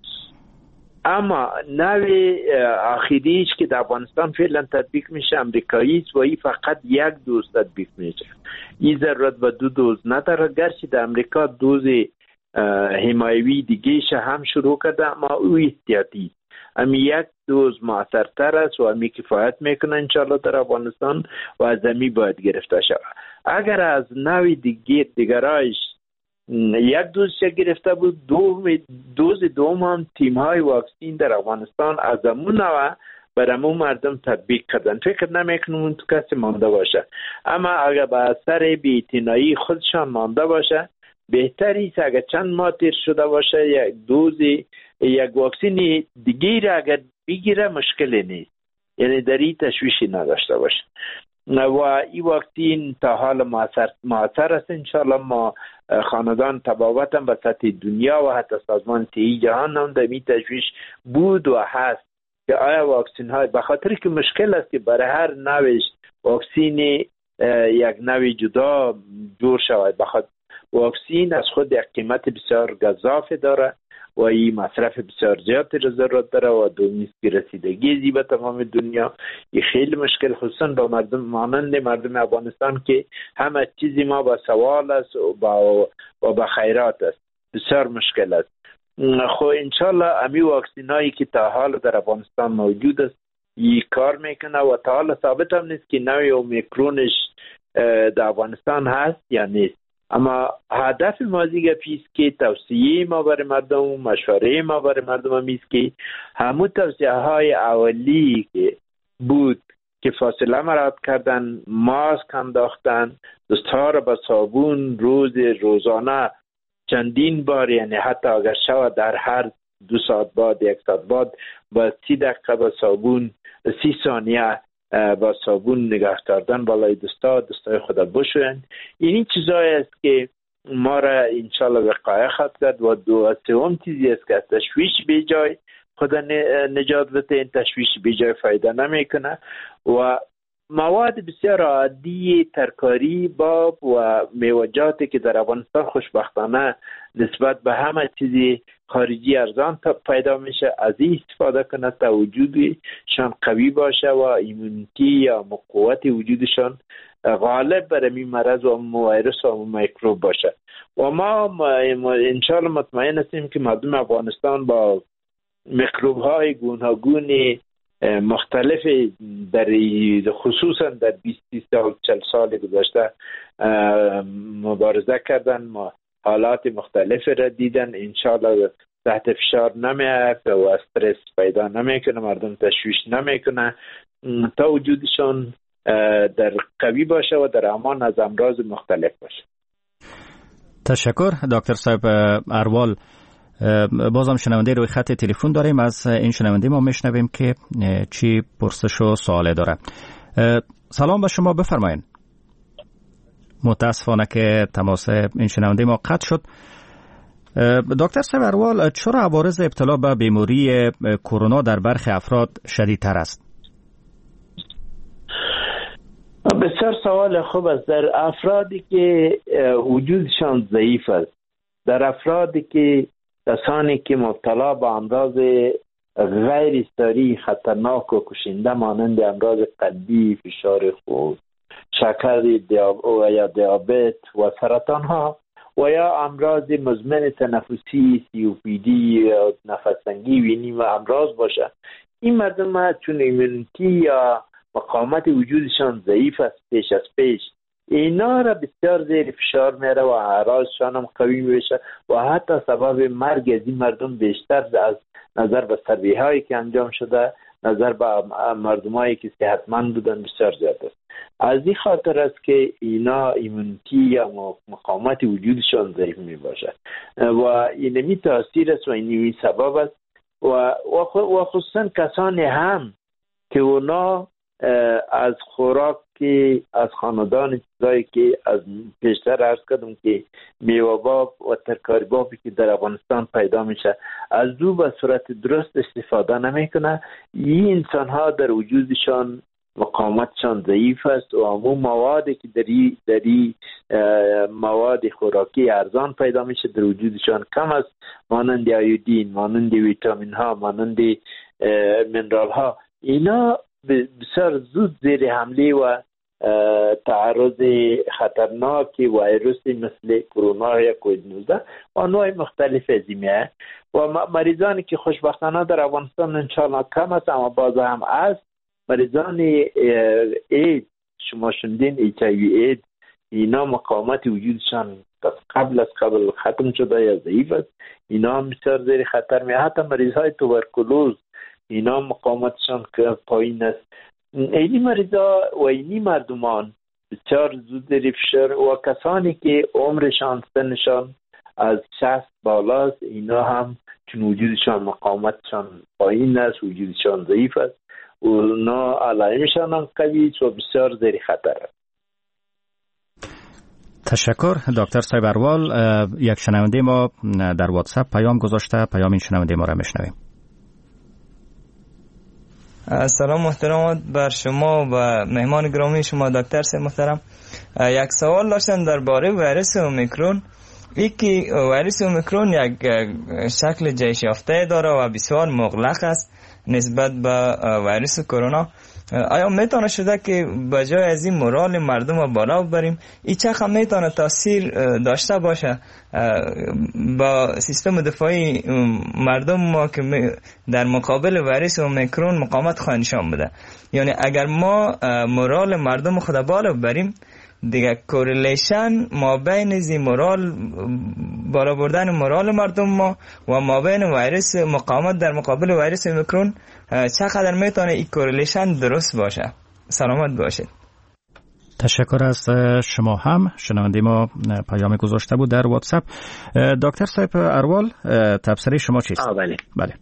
اما نوع آخریش که در افغانستان فعلا تطبیق میشه امریکایی است و این فقط یک دوز تطبیق میشه. این ضرورت به دو دوز نداره، گرچه در امریکا دوز حمایوی دیگهش هم شروع کرده اما او احتیاطی. امی یک دوز موثرتر است و امی کفایت میکنه انشاءالله در افغانستان و از امی باید گرفته شود. اگر از نوع دیگر دیگرایش یک دوز گرفته بود، دو دوز دوم هم تیم های واکسین در افغانستان از امون نوع برامون مردم تطبیق کردن. فکر نمیکنم اون کسی مانده باشه، اما اگر به اثر بی‌اعتنایی خودشان مانده باشه بهتری است اگر چند ماه تیر شده باشه یک دوز یک واکسین دیگه را اگر بگیره مشکلی نیست، یعنی در این تشویشی نداشته باشه. و این واکسین تا حال موثر است. انشاءالله ما خاندان تبابت هم به سطح دنیا و حتی سازمان صحی جهان هم در این تشویش بود و هست که آیا واکسین های به خاطر که مشکل است که برای هر نوعش واکسین یک نوع جدا جور شود. بخاطر واکسین از خود یک قیمت بسیار گزاف داره و این مصرف بسیار زیادی را ضرورت داره و دومیست که رسیدگی زی به تمام دنیا این خیلی مشکل، خصوصا با مردم مانند مردم افغانستان که همه چیزی ما با سوال است و با, و با خیرات است، بسیار مشکل است. خو انشالله امی واکسین هایی که تا حال در افغانستان موجود است این کار میکنه و تا حال ثابت هم نیست که نوع اومیکرونش در افغانستان هست یا نیست. اما هدف ما دیگه پیست که توصیه ما برای مردم و مشوره ما برای مردم هم ایست که همون توصیه های اولی که بود که فاصله مراعات کردن، ماسک انداختن، دستها را با صابون روز روزانه چندین بار، یعنی حتی اگر شود در هر دو ساعت بعد یک ساعت بعد با سی دقیقه با صابون سی ثانیه با صابون نگه داشتن بالای دستا دستای خود بشویند. این چیزایی است که ما را انشالله وقایه خواهد کرد و دو سوم چیزی است که تشویش به جای خود نجات بده، این تشویش به جای فایده نمیکنه و مواد بسیار عادی ترکاری باب و میوجاتی که در افغانستان خوشبختانه نسبت به همه چیزی خارجی ارزان پیدا میشه از این استفاده کنه تا وجودشان قوی باشه و ایمونیتی یا قوت وجودشان غالب بر این مرض و ویروس و میکروب باشه. و ما انشاءالله مطمئن هستیم که مردم افغانستان با میکروب های گوناگون مختلف در خصوصا در بیست سال چهل سال گذشته مبارزه کردن، ما حالات مختلف را دیدن. انشاءالله تحت فشار نمیاد و استرس پیدا نمیکنه، مردم تشویش نمیکنه تا وجودشان در قوی باشه و در امان از امراض مختلف باشه. تشکر دکتر صاحب اروال. بازم شنونده روی خط تلفن داریم، از این شنونده ما میشنویم که چی پرسش و سواله داره. سلام به شما، بفرمایید. متاسفانه که تماس این شنونده ما قطع شد. دکتر صاحب اروال، چرا عوارض ابتلا به بیماری کرونا در برخی افراد شدیدتر است؟ بسیار سوال خوب است. در افرادی که وجودشان ضعیف است، در افرادی که کسانی که مبتلا به امراض غیر استاری خطرناک و کشنده مانند امراض قلبی، فشار خون، شکر و یا دیابت و سرطان ها و یا امراض مزمن تنفسی سی او پی دی یا نفس تنگی وینی و امراض باشه، این مردم چون ایمونیتی یا مقاومت وجودشان ضعیف است پیش از پیش، اینا را بسیار زیر فشار میره و اعراضشان هم قوی میشه و حتی سبب مرگ از این مردم بیشتر از نظر به سروی هایی که انجام شده نظر به مردمایی که صحتمند بودن بسیار زیاد است. از این خاطر است که اینا ایمونیتی یا مقاومت وجودشان ضعیف می باشد و اینمی تاثیر است و اینمی سبب است و و خصوصا کسانی هم که اونا از خوراک که از خاندان چیزایی که از پیشتر عرض کردم که میوه باب و ترکاری بابی که در افغانستان پیدا میشه از دو به صورت درست استفاده نمیکنه، این انسان ها در وجودشان مقاومتشان ضعیف است و همون موادی که دری دری مواد خوراکی ارزان پیدا میشه در وجودشان کم است، مانند ایودین، مانند ویتامین ها، مانند منرال ها، اینا بسیار زود زیر حمله و تعرض خطرناک ویروسی مثل کرونا یا کووید نوزده و انواع مختلف از این و مریضانی که خوشبختانه در افغانستان انشاءالله کم است اما باز هم است، مریضان اید شما شنیدین ایچ آی وی اید، اینا مقاومت وجودشان قبل از قبل ختم شده یا ضعیف است، اینا هم بسیار زیر خطر می. حتی مریض های توبرکولوز اینا مقاومتشان پایین است. اینی مریضا و اینی مردمان بسیار زود زیر فشار و کسانی که عمرشان سنشان از شصت بالاست اینا هم چون وجودشان مقاومتشان پایین است، وجودشان ضعیف است و اونا علائمشان هم قوی است و بسیار زیر خطر است. تشکر دکتر صاحب اروال. یک شنونده ما در واتساپ پیام گذاشته، پیام این شنونده ما را میشنویم. سلام محترم بر شما و مهمان گرامی شما دکتر صاحب محترم. یک سوال داشتم درباره ویروس اومیکرون. یکی ویروس اومیکرون یک شکل جهش یافته داره و بسیار مغلق است نسبت به ویروس کرونا. آیا میتونه شده که بجای از این مورال مردم رو بالا ببریم؟ این چقدر میتونه تاثیر داشته باشه با سیستم دفاعی مردم ما که در مقابل ویروس اومیکرون مقاومت خواهند نشان بده؟ یعنی اگر ما مورال مردم خود بالا ببریم دیگه کوریلیشن ما بین زی مورال بالا بردن مورال مردم ما و ما بین ویروس مقاومت در مقابل ویروس اومیکرون چقدر میتونه این کوریلیشن درست باشه؟ سلامت باشید. تشکر از شما هم. شنونده ما پیام گذاشته بود در واتساپ. دکتر صاحب اروال تبصره شما چیست؟ آه بله. بله.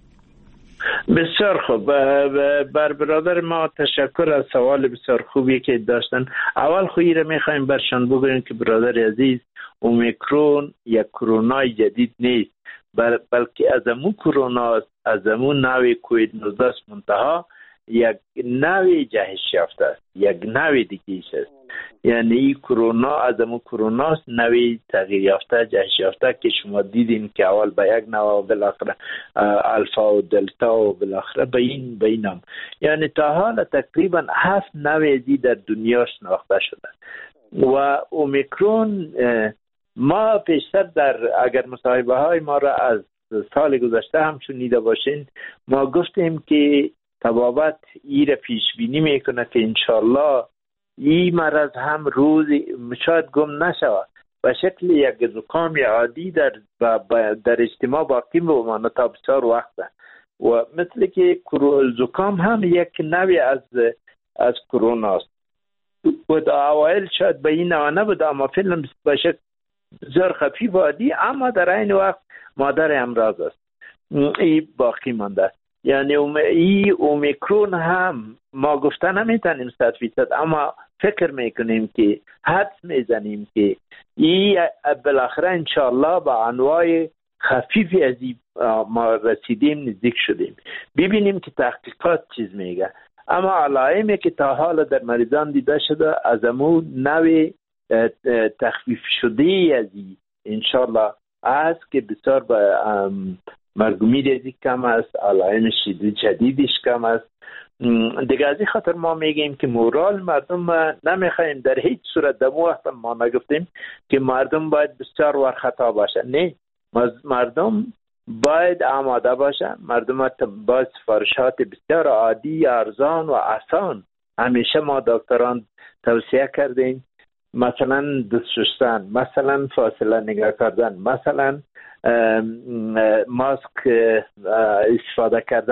بسیار خوب. بر برادر ما تشکر از سوال بسیار خوبی که داشتن. اول خویی را میخوایم برشان بگوییم که برادر عزیز اومیکرون یک کرونای جدید نیست بلکه از امون کرونا است، از امون نوع کووید نوزده است، منتها یک نوع جهش یافته است، یک نوع دیگه است. یعنی این کرونا از امون کرونا است، نوع تغییر یافته جهش یافته که شما دیدین که اول به یک نوع بالاخره الفا و دلتا و بالاخره به این به اینم، یعنی تا حالا تقریبا هفت نوع دی در دنیا شناخته شده و اومیکرون ما پیشتر در اگر مصاحبه های ما را از سال گذشته هم شنیده باشین ما گفتیم که طبابت ای را پیش بینی میکنه که انشالله این مرض هم روزی شاید گم نشود به شکل یک زکام عادی در در اجتماع باقی بمانه تا بسیار وقته و مثل که زکام هم یک نوع از از کرونا است و در اوایل شاید به این نوع نبود اما فعلا به شکل بسیار خفیف و عادی اما در این وقت مادر امراض است، این باقی مانده. یعنی این اومیکرون هم ما گفته نمیتونیم صد فیصد اما فکر میکنیم که حدس میزنیم که این بالاخره انشالله با انواع خفیفی از این ما رسیدیم، نزدیک شدیم. ببینیم که تحقیقات چیز میگه. اما علائمی که تا حالا در مریضان دیده شده از امون نوع تخفیف شده از این انشالله است که بسیار به مرگومی ریزی کم است، علائم شدید جدیدش کم است. دیگه از این خاطر ما میگیم که مورال مردم نمیخوایم در هیچ صورت. در وقت ما نگفتیم که مردم باید بسیار ورخطا باشه، نه، مردم باید آماده باشه. مردم باید سفارشات بسیار عادی، ارزان و آسان همیشه ما دکتران توصیه کردیم، مثلا دست شستن، مثلا فاصله نگاه کردن، مثلا ماسک استفاده کردن.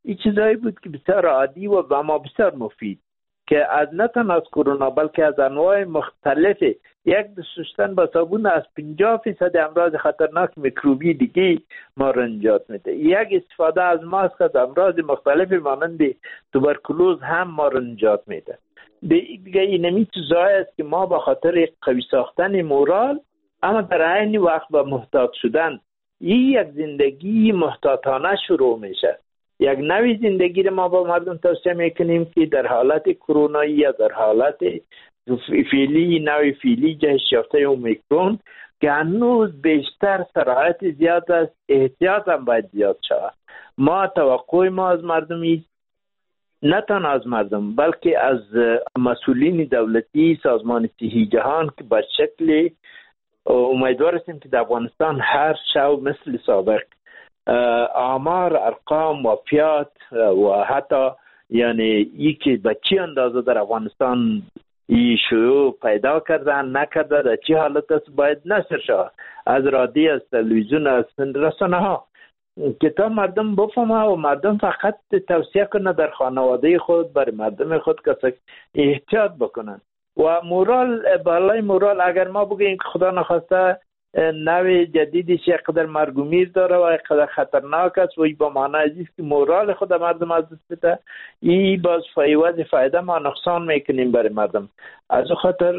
این چیزایی بود که بسیار عادی و به ما بسیار مفید که از نه تنها از کرونا بلکه از انواع مختلف یک دستشویی با صابون از پنجاه فیصد امراض خطرناک میکروبی دیگه ما را نجات میده. یک استفاده از ماسک از امراض مختلف مانند توبرکولوز هم ما را نجات میده. دیگه اینمی چیزایی است که ما به خاطر قوی ساختن مورال اما در عین وقت با محتاط شدن این یک زندگی محتاطانه شروع میشه. یک نوی زندگی رو ما با مردم توصیه میکنیم که در حالت کرونایی یا در حالت فعلی نوی فعلی جهش یافته اومیکرون که هنوز بیشتر سرعت زیاد است، احتیاط هم باید زیاد شود. ما توقع ما از مردمی نه تنها از مردم بلکه از مسئولین دولتی سازمان صحی جهان که به شکل امیدوار هستیم که در افغانستان هر شب مثل سابق آمار، ارقام، وفیات و حتی یعنی ای که به چی اندازه در افغانستان ای شیوع پیدا کردن نکرده در چی حالت است باید نشر شود از رادیو، از تلویزیون، از رسانه ها که تا مردم بفهمه و مردم فقط توصیه کنه در خانواده خود برای مردم خود که احتیاط بکنن و مورال بالای مورال اگر ما بگیم که خدا نخواسته نوع جدیدش یک قدر مرگ و میر داره و یک قدر خطرناک است و این با معنی عزیز که مورال خود مردم از دست بده این باز فایده فایده ما نقصان میکنیم برای مردم. از خاطر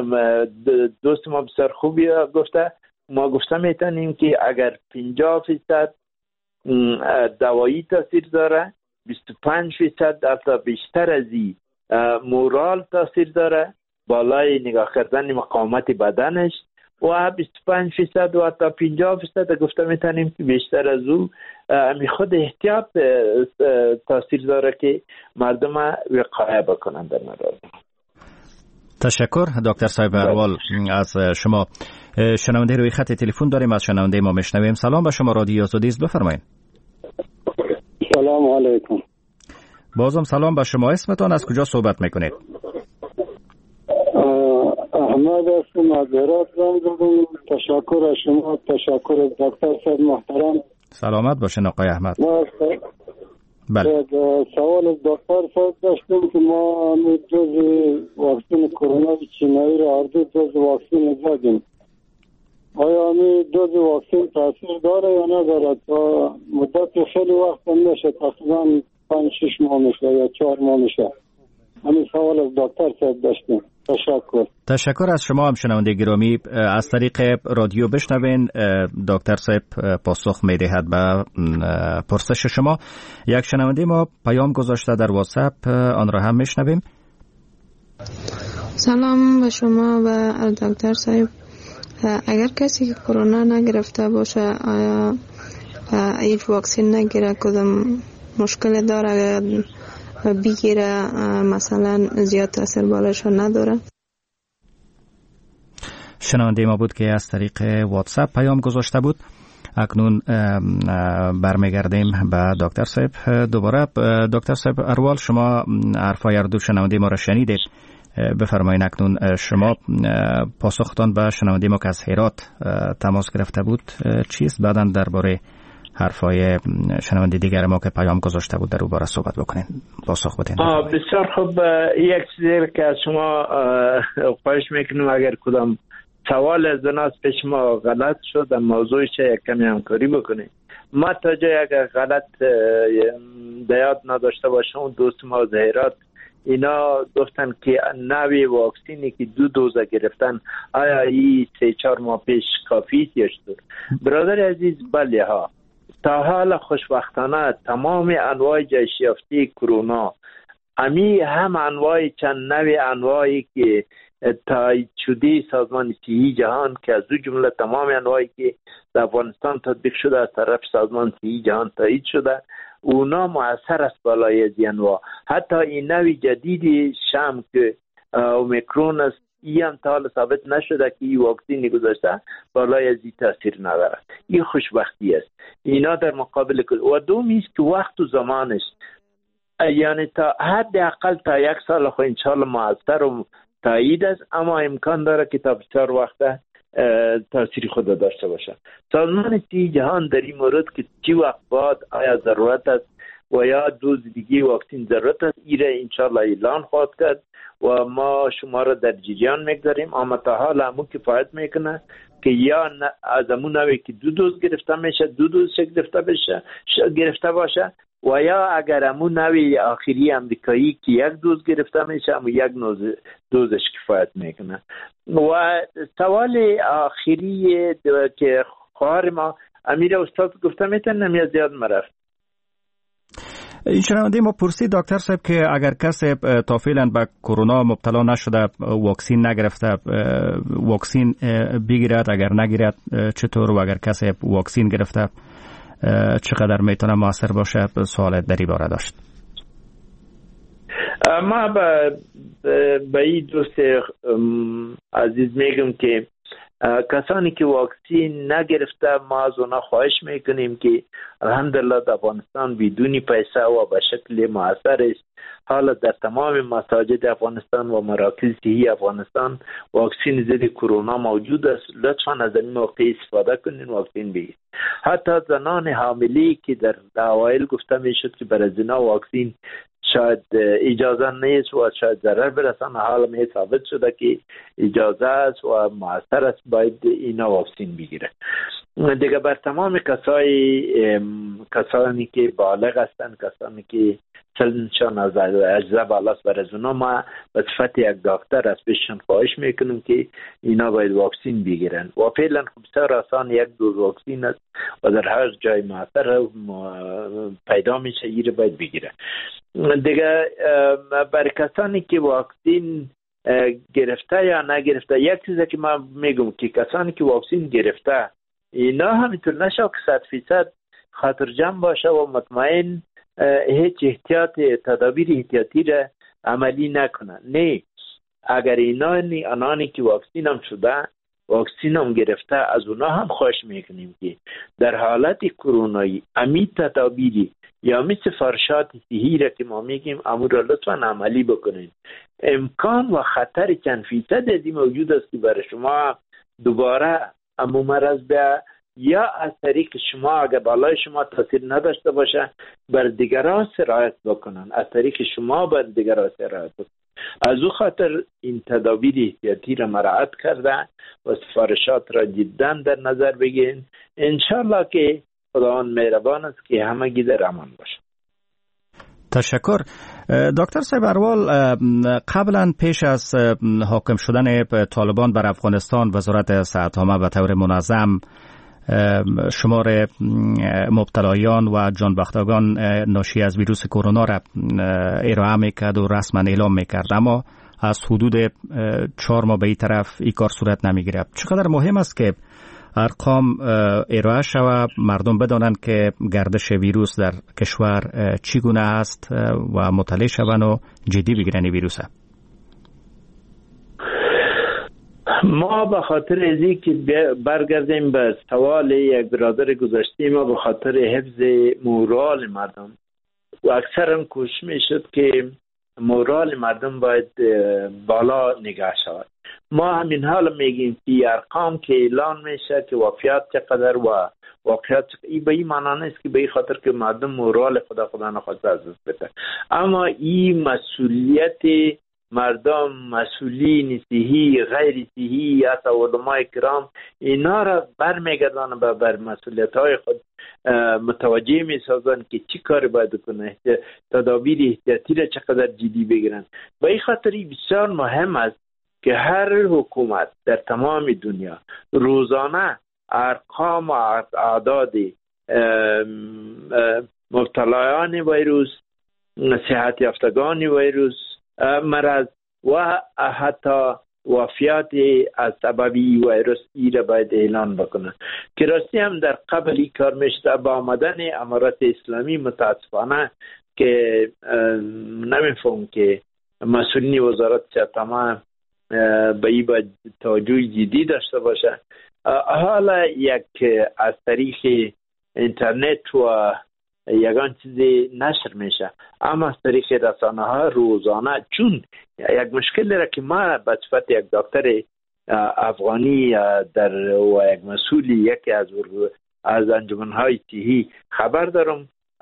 دوست ما بسیار خوبی گفته ما گفته میتونیم که اگر پنجاه فیصد دوایی تاثیر داره بیست و پنج فیصد حتی بیشتر از این مورال تاثیر داره بالای نگاه کردن مقاومت بدنش و بیست و پنج فیصد و حتی پنجاه فیصد گفته میتونیم که بیشتر از او می خود احتیاط تاثیر داره که مردم وقایه بکنن در مورد. تشکر دکتر صاحب اروال از شما. شنونده روی خط تلفن داریم، از شنونده ما میشنویم. سلام به شما، رادیو آزادی است، بفرمایید. سلام علیکم. بازم سلام به شما. اسمتان از کجا صحبت میکنید؟ احمد هستم از هرات زنگ زدم. تشکر از شما، تشکر از دکتر صاحب محترم. سلامت باشین آقای احمد. بله. سوال از دکتر صاحب داشتیم که ما جز واکسن کرونا چینایی را هر دو دوز واکسن زدیم. آیا همی دوز واکسن تاثیر داره یا نداره؟ تا مدت خیلی وقت میشه، تقریبا پنج شش ماه میشه یا چهار ماه میشه. همین سوال از دکتر صاحب داشتیم. تشکر. تشکر از شما هم شنونده گرامی. از طریق رادیو بشنوین دکتر صاحب پاسخ میدهد به پرسش شما. یک شنونده ما پیام گذاشته در واتساپ، آن را هم میشنویم. سلام به شما و دکتر صاحب. اگر کسی که کرونا نگرفته باشه آیا هیچ واکسن نگیره کدام مشکل داره؟ اگر بگیره مثلا زیاد تاثیر بالایش نداره؟ شنونده ما بود که از طریق واتساپ پیام گذاشته بود. اکنون برمیگردیم به دکتر صاحب دوباره. دکتر صاحب اروال، شما حرفای هر دو شنونده ما را شنیدید. بفرمایید اکنون شما پاسختان به شنونده ما که از هرات تماس گرفته بود چیست؟ بعداً درباره حرفای شنونده دیگر ما که پیام گذاشته بود در او باره صحبت بکنین، پاسخ بدین. بسیار خوب. یک چیزی که از شما خواهش میکنم اگر کدام سوال از دناس پیش ما غلط شد در موضوعش یک کمی همکاری بکنید. ما تا جای اگر غلط دیاد نداشته باشم دوست ما از هرات اینا گفتن که نوی واکسینی که دو دوزه گرفتن آیا این سه چهار ماه پیش کافی است؟ برادر عزیز بله ها، تا حال خوشبختانه تمام انواع جهش یافته کرونا امی هم انواع چند نوع انواعی که تایید شده سازمان صحی جهان که از دو جمله تمام انواعی که در افغانستان تطبیق شده از طرف سازمان صحی جهان تایید شده اونا مؤثر است بالای از این انواع. حتی این نوع جدید شام که اومیکرون است این هم تا حال ثابت نشده که این واکسینی گذاشته بالای از این تاثیر نداره. این خوشبختی است. اینا در مقابل و دومی است که وقت و زمانش یعنی تا حداقل تا یک سال خو ان شاء الله مؤثر و تایید است، اما امکان داره که تا بسیار وقت تاثیر خود داشته باشه. سازمان صحی جهان در این مورد که چی وقت بعد آیا ضرورت است و یا دوز دیگه واکسین ضرورت است، ایره انشالله اعلان خواهد کرد و ما شما را در جریان میگذاریم. اما تا حال همون کفایت میکنه که یا از همون نوعی که دو دوز گرفته میشه دو دوز گرفته بشه گرفته باشه، و یا اگر همون نوع آخری امریکایی که یک دوز گرفته میشه اما یک دوزش کفایت میکنه. و سوال آخری که خواهر ما امیر استاد گفته میتونم یا زیاد مرفت این شنونده ما پرسید دکتر صاحب که اگر کسی تا فعلا به کرونا مبتلا نشده، واکسین نگرفته، واکسین بگیرد، اگر نگیرد چطور، و اگر کسی واکسین گرفته چقدر میتونه موثر باشه؟ سوال در این باره داشت. ما به به این دوست عزیز میگم که کسانی که واکسین نگرفته ما از اونا خواهش میکنیم که الحمدلله در افغانستان بدون پیسه و به شکل موثر است. حالا در تمام مساجد افغانستان و مراکز صحی افغانستان واکسین ضد کرونا موجود است. لطفاً از این موقع استفاده کنین، واکسین بگیرید. حتی زنان حاملی که در اوایل گفته میشد که برای زنا واکسین شاید اجازه نیست و شاید ضرر برسانه، حالا می ثابت شده که اجازه است و موثر است، باید اینا واکسین بگیره. دیگه بر تمام کسای کسانی که بالغ هستند، کسانی که سنشان از اجزا بالاست، برای اونا ما به صفت یک دکتر از پیششان خواهش میکنیم که اینا باید واکسین بگیرن و فعلا خب بسیار آسان یک دوز واکسین است و در هر جای موثر پیدا میشه، ایره باید بگیره. دیگه برای کسانی که واکسین گرفته یا نگرفته، یک چیزی که من میگم که کسانی که واکسین گرفته اینا همینطور نشه که صد فیصد خاطر جمع باشه و مطمئن هیچ احتیاط تدابیر احتیاطی را عملی نکنن. نه، اگر اینا آنانی که واکسین هم شده، واکسین هم گرفته، از اونا هم خواهش میکنیم که در حالت کرونایی امی تدابیری یا مثل فرشات صحی را که ما میگیم امور را لطفاً عملی بکنین. امکان و خطر چند فیصد از این موجود است که برای شما دوباره امو مرض به یا از طریق شما اگر بالای شما تاثیر نداشته باشه بر دیگران سرایت بکنن، از طریق شما بر دیگران سرایت بکنن. از او خاطر این تدابیر احتیاطی را مراعات کرده و سفارشات را جدا در نظر بگیرین. انشالله که خداوند مهربان است که همگی در امان باشه. تشکر. دکتر صاحب اروال، قبلا پیش از حاکم شدن طالبان بر افغانستان وزارت صحت عامه به طور منظم شمار مبتلایان و جانباختگان ناشی از ویروس کرونا را ارائه میکرد و رسما اعلام میکرد، اما از حدود چهار ماه به این طرف این کار صورت نمیگیره. چقدر مهم است که ارقام ارائه شود، مردم بدانند که گردش ویروس در کشور چگونه است و مطلع شوند و جدی بگیرن ویروس. ما به خاطر ازی که برگردیم به سوال یک برادر گذشته، ما به خاطر حفظ مورال مردم و اکثرا کوشش میشد که مورال مردم باید بالا نگاه شود. ما همین حال میگیم که ارقام که اعلان میشه که وفیات چقدر و واقعیت این به این معنی نیست که به این خاطر که مردم مورال خدا خدا نخواسته از دست بده، اما این مسئولیت مردم، مسئولین صحی، غیر صحی، حتی علماء کرام، اینا را برمیگردان به بر مسئولیت های خود متوجه می سازن که چی کار باید کنه، تدابیر احتیاطی را چقدر جدی بگیرن. به این خاطر بسیار مهم است که هر حکومت در تمام دنیا روزانه ارقام و اعداد مبتلایان ویروس، صحت یافتگان ویروس مرض و حتی وفیات از سبب ویروس ای را باید اعلان بکنه. که راستی هم در قبل این کار میشده. با آمدن امارات اسلامی متاسفانه که نمیفهم که مسئولین وزارت تمام به این باید توجه جدی داشته باشه. حالا یک از طریق اینترنت و یگان چیزی نشر میشه، اما از طریق رسانه ها روزانه، چون یک مشکل داره که ما به صفت یک دکتر افغانی در و یک مسئولی یکی از از انجمن های صحی خبر دارم،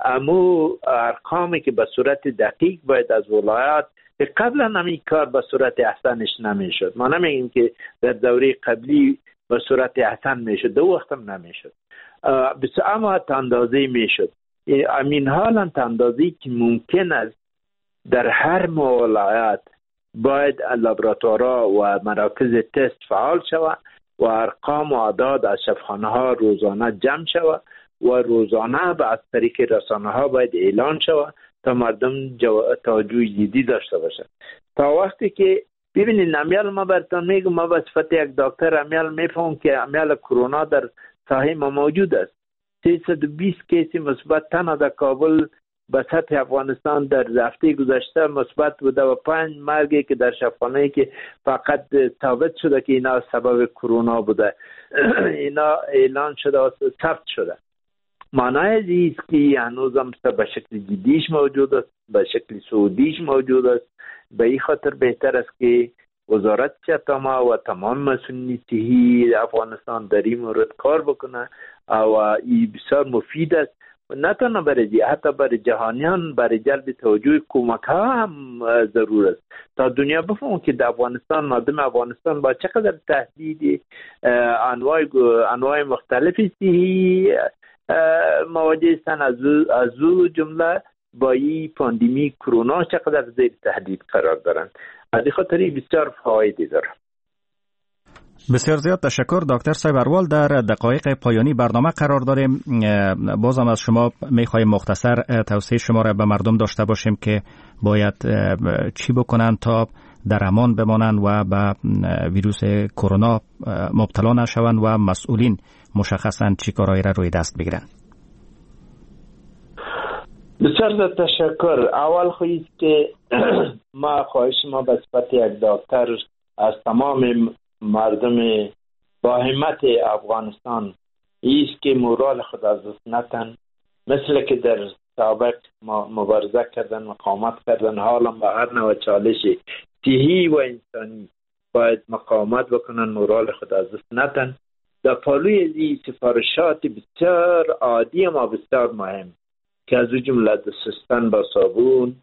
امو ارقامی که به صورت دقیق باید از ولایات که قبلا همین کار به صورت احسنش نمیشد. ما نمیگیم که در دوره قبلی به صورت احسن میشد، دو وقت هم نمیشد، اما اندازه میشد. امین حالا اندازه که ممکن است در هر ولایت باید لابراتوارها و مراکز تست فعال شود و ارقام و اعداد از شفاخانه ها روزانه جمع شود و روزانه به از طریق رسانه ها باید اعلان شود تا مردم جو... توجه جدی داشته باشند. تا وقتی که ببینید امیال ما براتون میگم، ما به صفت یک دکتر امیال میفهم که امیال کرونا در ساحه ما موجود است. سیصد و بیست کیس مثبت تنها در کابل به سطح افغانستان در هفته گذشته مثبت بوده و پنج مرگی که در شفاخانه‌ای که فقط ثابت شده که اینا سبب کرونا بوده اینا اعلان شده و ثبت شده. معنای زیست که هنوز هم به شکل جدیش موجود است، به شکل سعودیش موجود است. به این خاطر بهتر است که وزارت صحت و تمام مسئولین صحی افغانستان در این مورد کار بکنه و این بسیار مفید است، نه تنها برای حتی برای جهانیان، برای جلب توجه کمک ها هم ضرور است تا دنیا بفهمه که در افغانستان، مردم افغانستان با چقدر تهدید انواع انواع مختلفی صحی مواجه هستند، از از جمله با این پاندمی کرونا چقدر زیر تهدید قرار دارند. از این خاطر بسیار فایده داره. بسیار زیاد تشکر دکتر صاحب اروال. در دقایق پایانی برنامه قرار داریم. بازم از شما میخوایم مختصر توصیه شما را به مردم داشته باشیم که باید چی بکنن تا در امان بمانند و به ویروس کرونا مبتلا نشوند و مسئولین مشخصاً چی کارهایی را روی دست بگیرن. بسیار تشکر. اول خواهید که ما خواهش ما به صفت یک دکتر از تمام مردم با همت افغانستان ایست که مورال خود از دست نتن، مثل که در سابق مبارزه کردن، مقاومت کردن، حالا با هر نوع چالش صحی و انسانی باید مقاومت بکنن، مورال خود از دست نتن. در پالوی ازی سفارشات بسیار عادی ما بسیار مهم که از جمله دسترسی با صابون،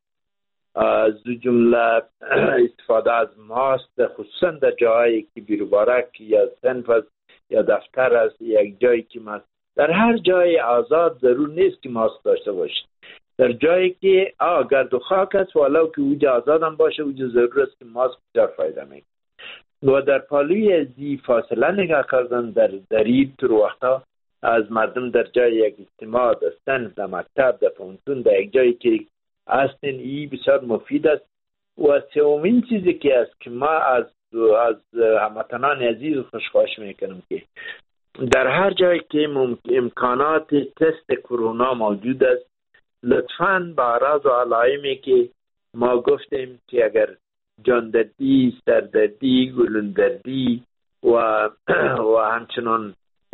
از جمله استفاده از ماسک، خصوصا در جایی که بیروبارک یا صنف است یا دفتر است، یک جایی که ماسک، در هر جای آزاد ضرور نیست که ماسک داشته باشید. در جایی که آ گرد و خاک است ولو که اوجا آزاد هم باشه اوجا ضرور است که ماسک بسیار فایده میکنه. و در پالوی ازی فاصله نگاه کردن در درید تر وقتا از مردم در جای یک اجتماع، در صنف، در مکتب، در پانتون، در یک جایی که هستین، این بسیار مفید است. و سومین چیزی که است که ما از از هموطنان عزیز خوشخواهش میکنم که در هر جایی که امکانات تست کرونا موجود است، لطفاً با اعراض و علائمی که ما گفتیم که اگر جاندردی، سردردی، گلوندردی و و همچنان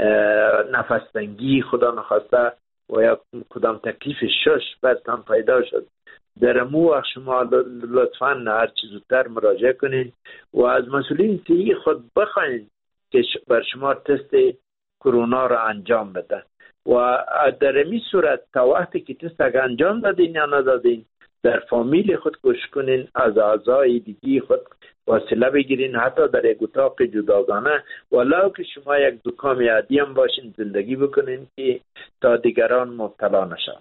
نفس تنگی خدا نخواسته و یا کدام تکلیف شش برتان پیدا شد، در امو وقت شما لطفاً هر چیز زودتر مراجعه کنید و از مسئولین صحی خود بخواین که بر شما تست کرونا را انجام بده و در این صورت تا وقتی که تست اگر انجام دادین یا ندادین در فامیل خود کوشش کنین از اعضای دیگی خود وسیله بگیرین، حتی در یک اتاق جداگانه ولو که شما یک دکان عادی هم باشین زندگی بکنین که تا دیگران مبتلا نشن.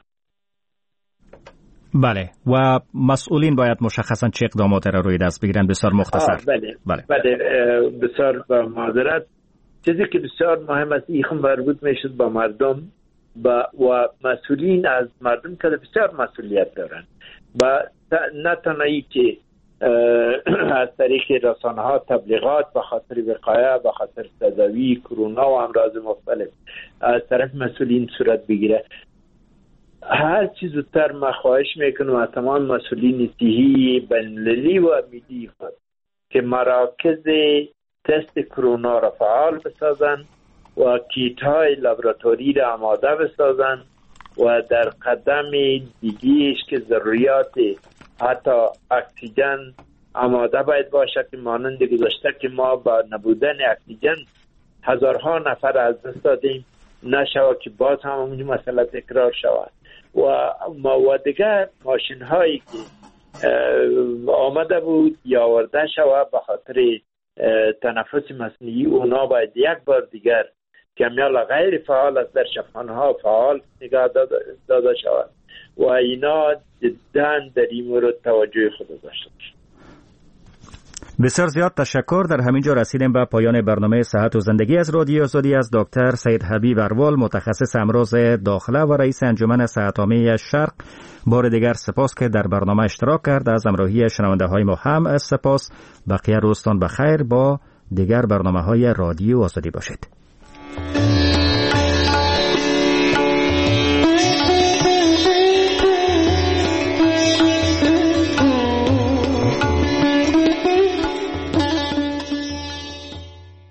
بله، و مسئولین باید مشخصا چه اقدامات را روی دست بگیرن. بسیار مختصر. بله. بله. بله. بسیار با معذرت، چیزی که بسیار مهم است این مربوط میشد با مردم با و مسئولین از مردم که بسیار مسئولیت دارن و نه تنهایی که از طریق رسانه ها تبلیغات به خاطر وقایه، به خاطر تداوی کرونا و امراض مختلف از طرف مسئولین صورت بگیره. هر چیز زودتر ما خواهش میکنم از تمام مسئولین صحی بین‌المللی و ملی خود که مراکز تست کرونا را فعال بسازن و کیت های لابراتوری را آماده بسازن و در قدم دیگیش که ضروریات حتی اکسیژن آماده باید باشه که مانند گذشته که ما با نبودن اکسیژن هزارها نفر از دست دادیم، نشود که باز هم اون مسئله تکرار شود. و و دیگر ماشین هایی که آمده بود یا آورده شود به خاطر تنفس مصنوعی، اونا باید یک بار دیگر کمیال غیر فعال از در شفاخانه ها فعال نگاه داده شود و اینا جدا در این مورد توجه خود داشته باشند. بسیار زیاد تشکر. در همین جا رسیدیم به پایان برنامه صحت و زندگی از رادیو آزادی. از دکتر سید حبیب اروال، متخصص امراض داخله و رئیس انجمن صحت عامه شرق، بار دیگر سپاس که در برنامه اشتراک کرد. از همراهی شنونده های ما هم سپاس. بقیه روزتان بخیر. با دیگر برنامه های رادیو آزادی باشید.